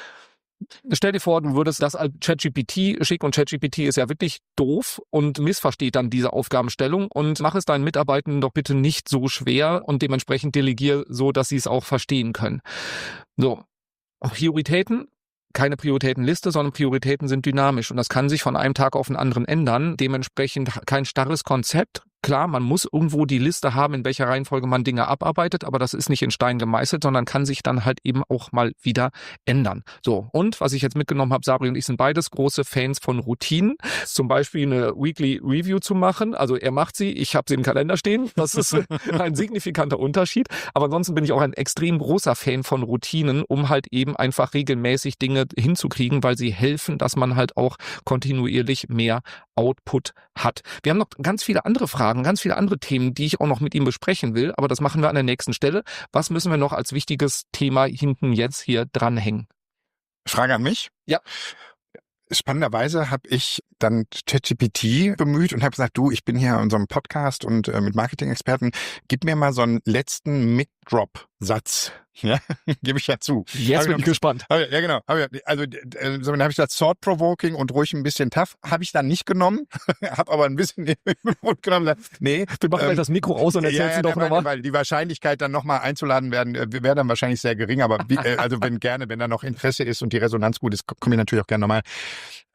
Stell dir vor, du würdest das als ChatGPT schicken und ChatGPT ist ja wirklich doof und missversteht dann diese Aufgabenstellung und mach es deinen Mitarbeitenden doch bitte nicht so schwer und dementsprechend delegier so, dass sie es auch verstehen können. So, Prioritäten. Keine Prioritätenliste, sondern Prioritäten sind dynamisch und das kann sich von einem Tag auf den anderen ändern. Dementsprechend kein starres Konzept. Klar, man muss irgendwo die Liste haben, in welcher Reihenfolge man Dinge abarbeitet, aber das ist nicht in Stein gemeißelt, sondern kann sich dann halt eben auch mal wieder ändern. So, und was ich jetzt mitgenommen habe, Sabri und ich sind beides große Fans von Routinen. Zum Beispiel eine Weekly Review zu machen. Also er macht sie, ich habe sie im Kalender stehen. Das ist ein signifikanter Unterschied. Aber ansonsten bin ich auch ein extrem großer Fan von Routinen, um halt eben einfach regelmäßig Dinge hinzukriegen, weil sie helfen, dass man halt auch kontinuierlich mehr Output hat. Wir haben noch ganz viele andere Fragen, ganz viele andere Themen, die ich auch noch mit ihm besprechen will, aber das machen wir an der nächsten Stelle. Was müssen wir noch als wichtiges Thema hinten jetzt hier dranhängen? Frage an mich? Ja. Spannenderweise habe ich dann ChatGPT bemüht und habe gesagt, du, ich bin hier in unserem Podcast und mit Marketing-Experten, gib mir mal so einen letzten Mic-Drop-Satz. Ja, gebe ich ja zu. Jetzt bin ich gespannt. Ja, genau. Also dann habe ich das Thought-Provoking und ruhig ein bisschen tough. Habe ich dann nicht genommen, habe aber ein bisschen in den Mund genommen. Nee. Wir machen gleich das Mikro aus und erzählst doch nochmal. Weil die Wahrscheinlichkeit, dann nochmal einzuladen werden, wäre dann wahrscheinlich sehr gering. Aber also wenn da noch Interesse ist und die Resonanz gut ist, komme ich natürlich auch gerne nochmal. Also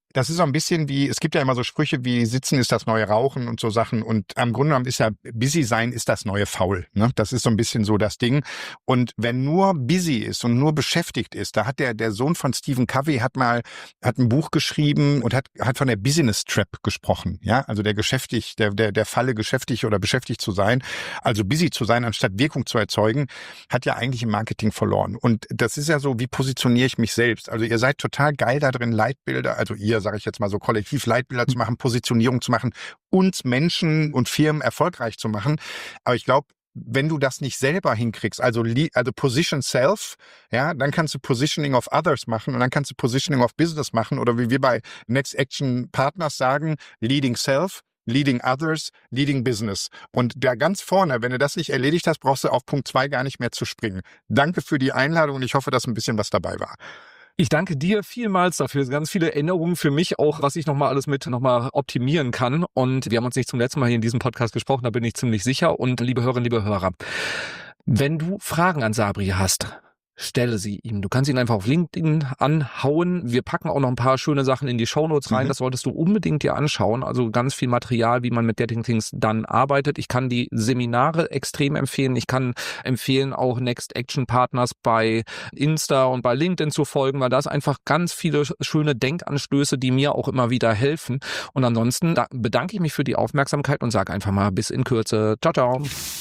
Das ist so ein bisschen wie, es gibt ja immer so Sprüche wie Sitzen ist das neue Rauchen und so Sachen. Und am Grunde genommen ist ja busy sein ist das neue faul. Ne? Das ist so ein bisschen so das Ding. Und wenn nur busy ist und nur beschäftigt ist, da hat der Sohn von Stephen Covey hat ein Buch geschrieben und hat von der Business Trap gesprochen. Ja, also der Falle geschäftig oder beschäftigt zu sein, also busy zu sein, anstatt Wirkung zu erzeugen, hat ja eigentlich im Marketing verloren. Und das ist ja so, wie positioniere ich mich selbst? Also ihr seid total geil da drin, Leitbilder, also ihr, sage ich jetzt mal so, kollektiv Leitbilder zu machen, Positionierung zu machen, uns Menschen und Firmen erfolgreich zu machen. Aber ich glaube, wenn du das nicht selber hinkriegst, also Position Self, ja, dann kannst du Positioning of Others machen und dann kannst du Positioning of Business machen oder wie wir bei Next Action Partners sagen, Leading Self, Leading Others, Leading Business. Und da ganz vorne, wenn du das nicht erledigt hast, brauchst du auf Punkt 2 gar nicht mehr zu springen. Danke für die Einladung und ich hoffe, dass ein bisschen was dabei war. Ich danke dir vielmals dafür. Ganz viele Erinnerungen für mich auch, was ich nochmal alles nochmal optimieren kann. Und wir haben uns nicht zum letzten Mal hier in diesem Podcast gesprochen, da bin ich ziemlich sicher. Und liebe Hörerinnen, liebe Hörer, wenn du Fragen an Sabri hast, stelle sie ihm. Du kannst ihn einfach auf LinkedIn anhauen. Wir packen auch noch ein paar schöne Sachen in die Shownotes rein. Das solltest du unbedingt dir anschauen. Also ganz viel Material, wie man mit Getting Things dann arbeitet. Ich kann die Seminare extrem empfehlen. Ich kann empfehlen, auch Next Action Partners bei Insta und bei LinkedIn zu folgen, weil da ist einfach ganz viele schöne Denkanstöße, die mir auch immer wieder helfen. Und ansonsten bedanke ich mich für die Aufmerksamkeit und sage einfach mal bis in Kürze. Ciao, ciao.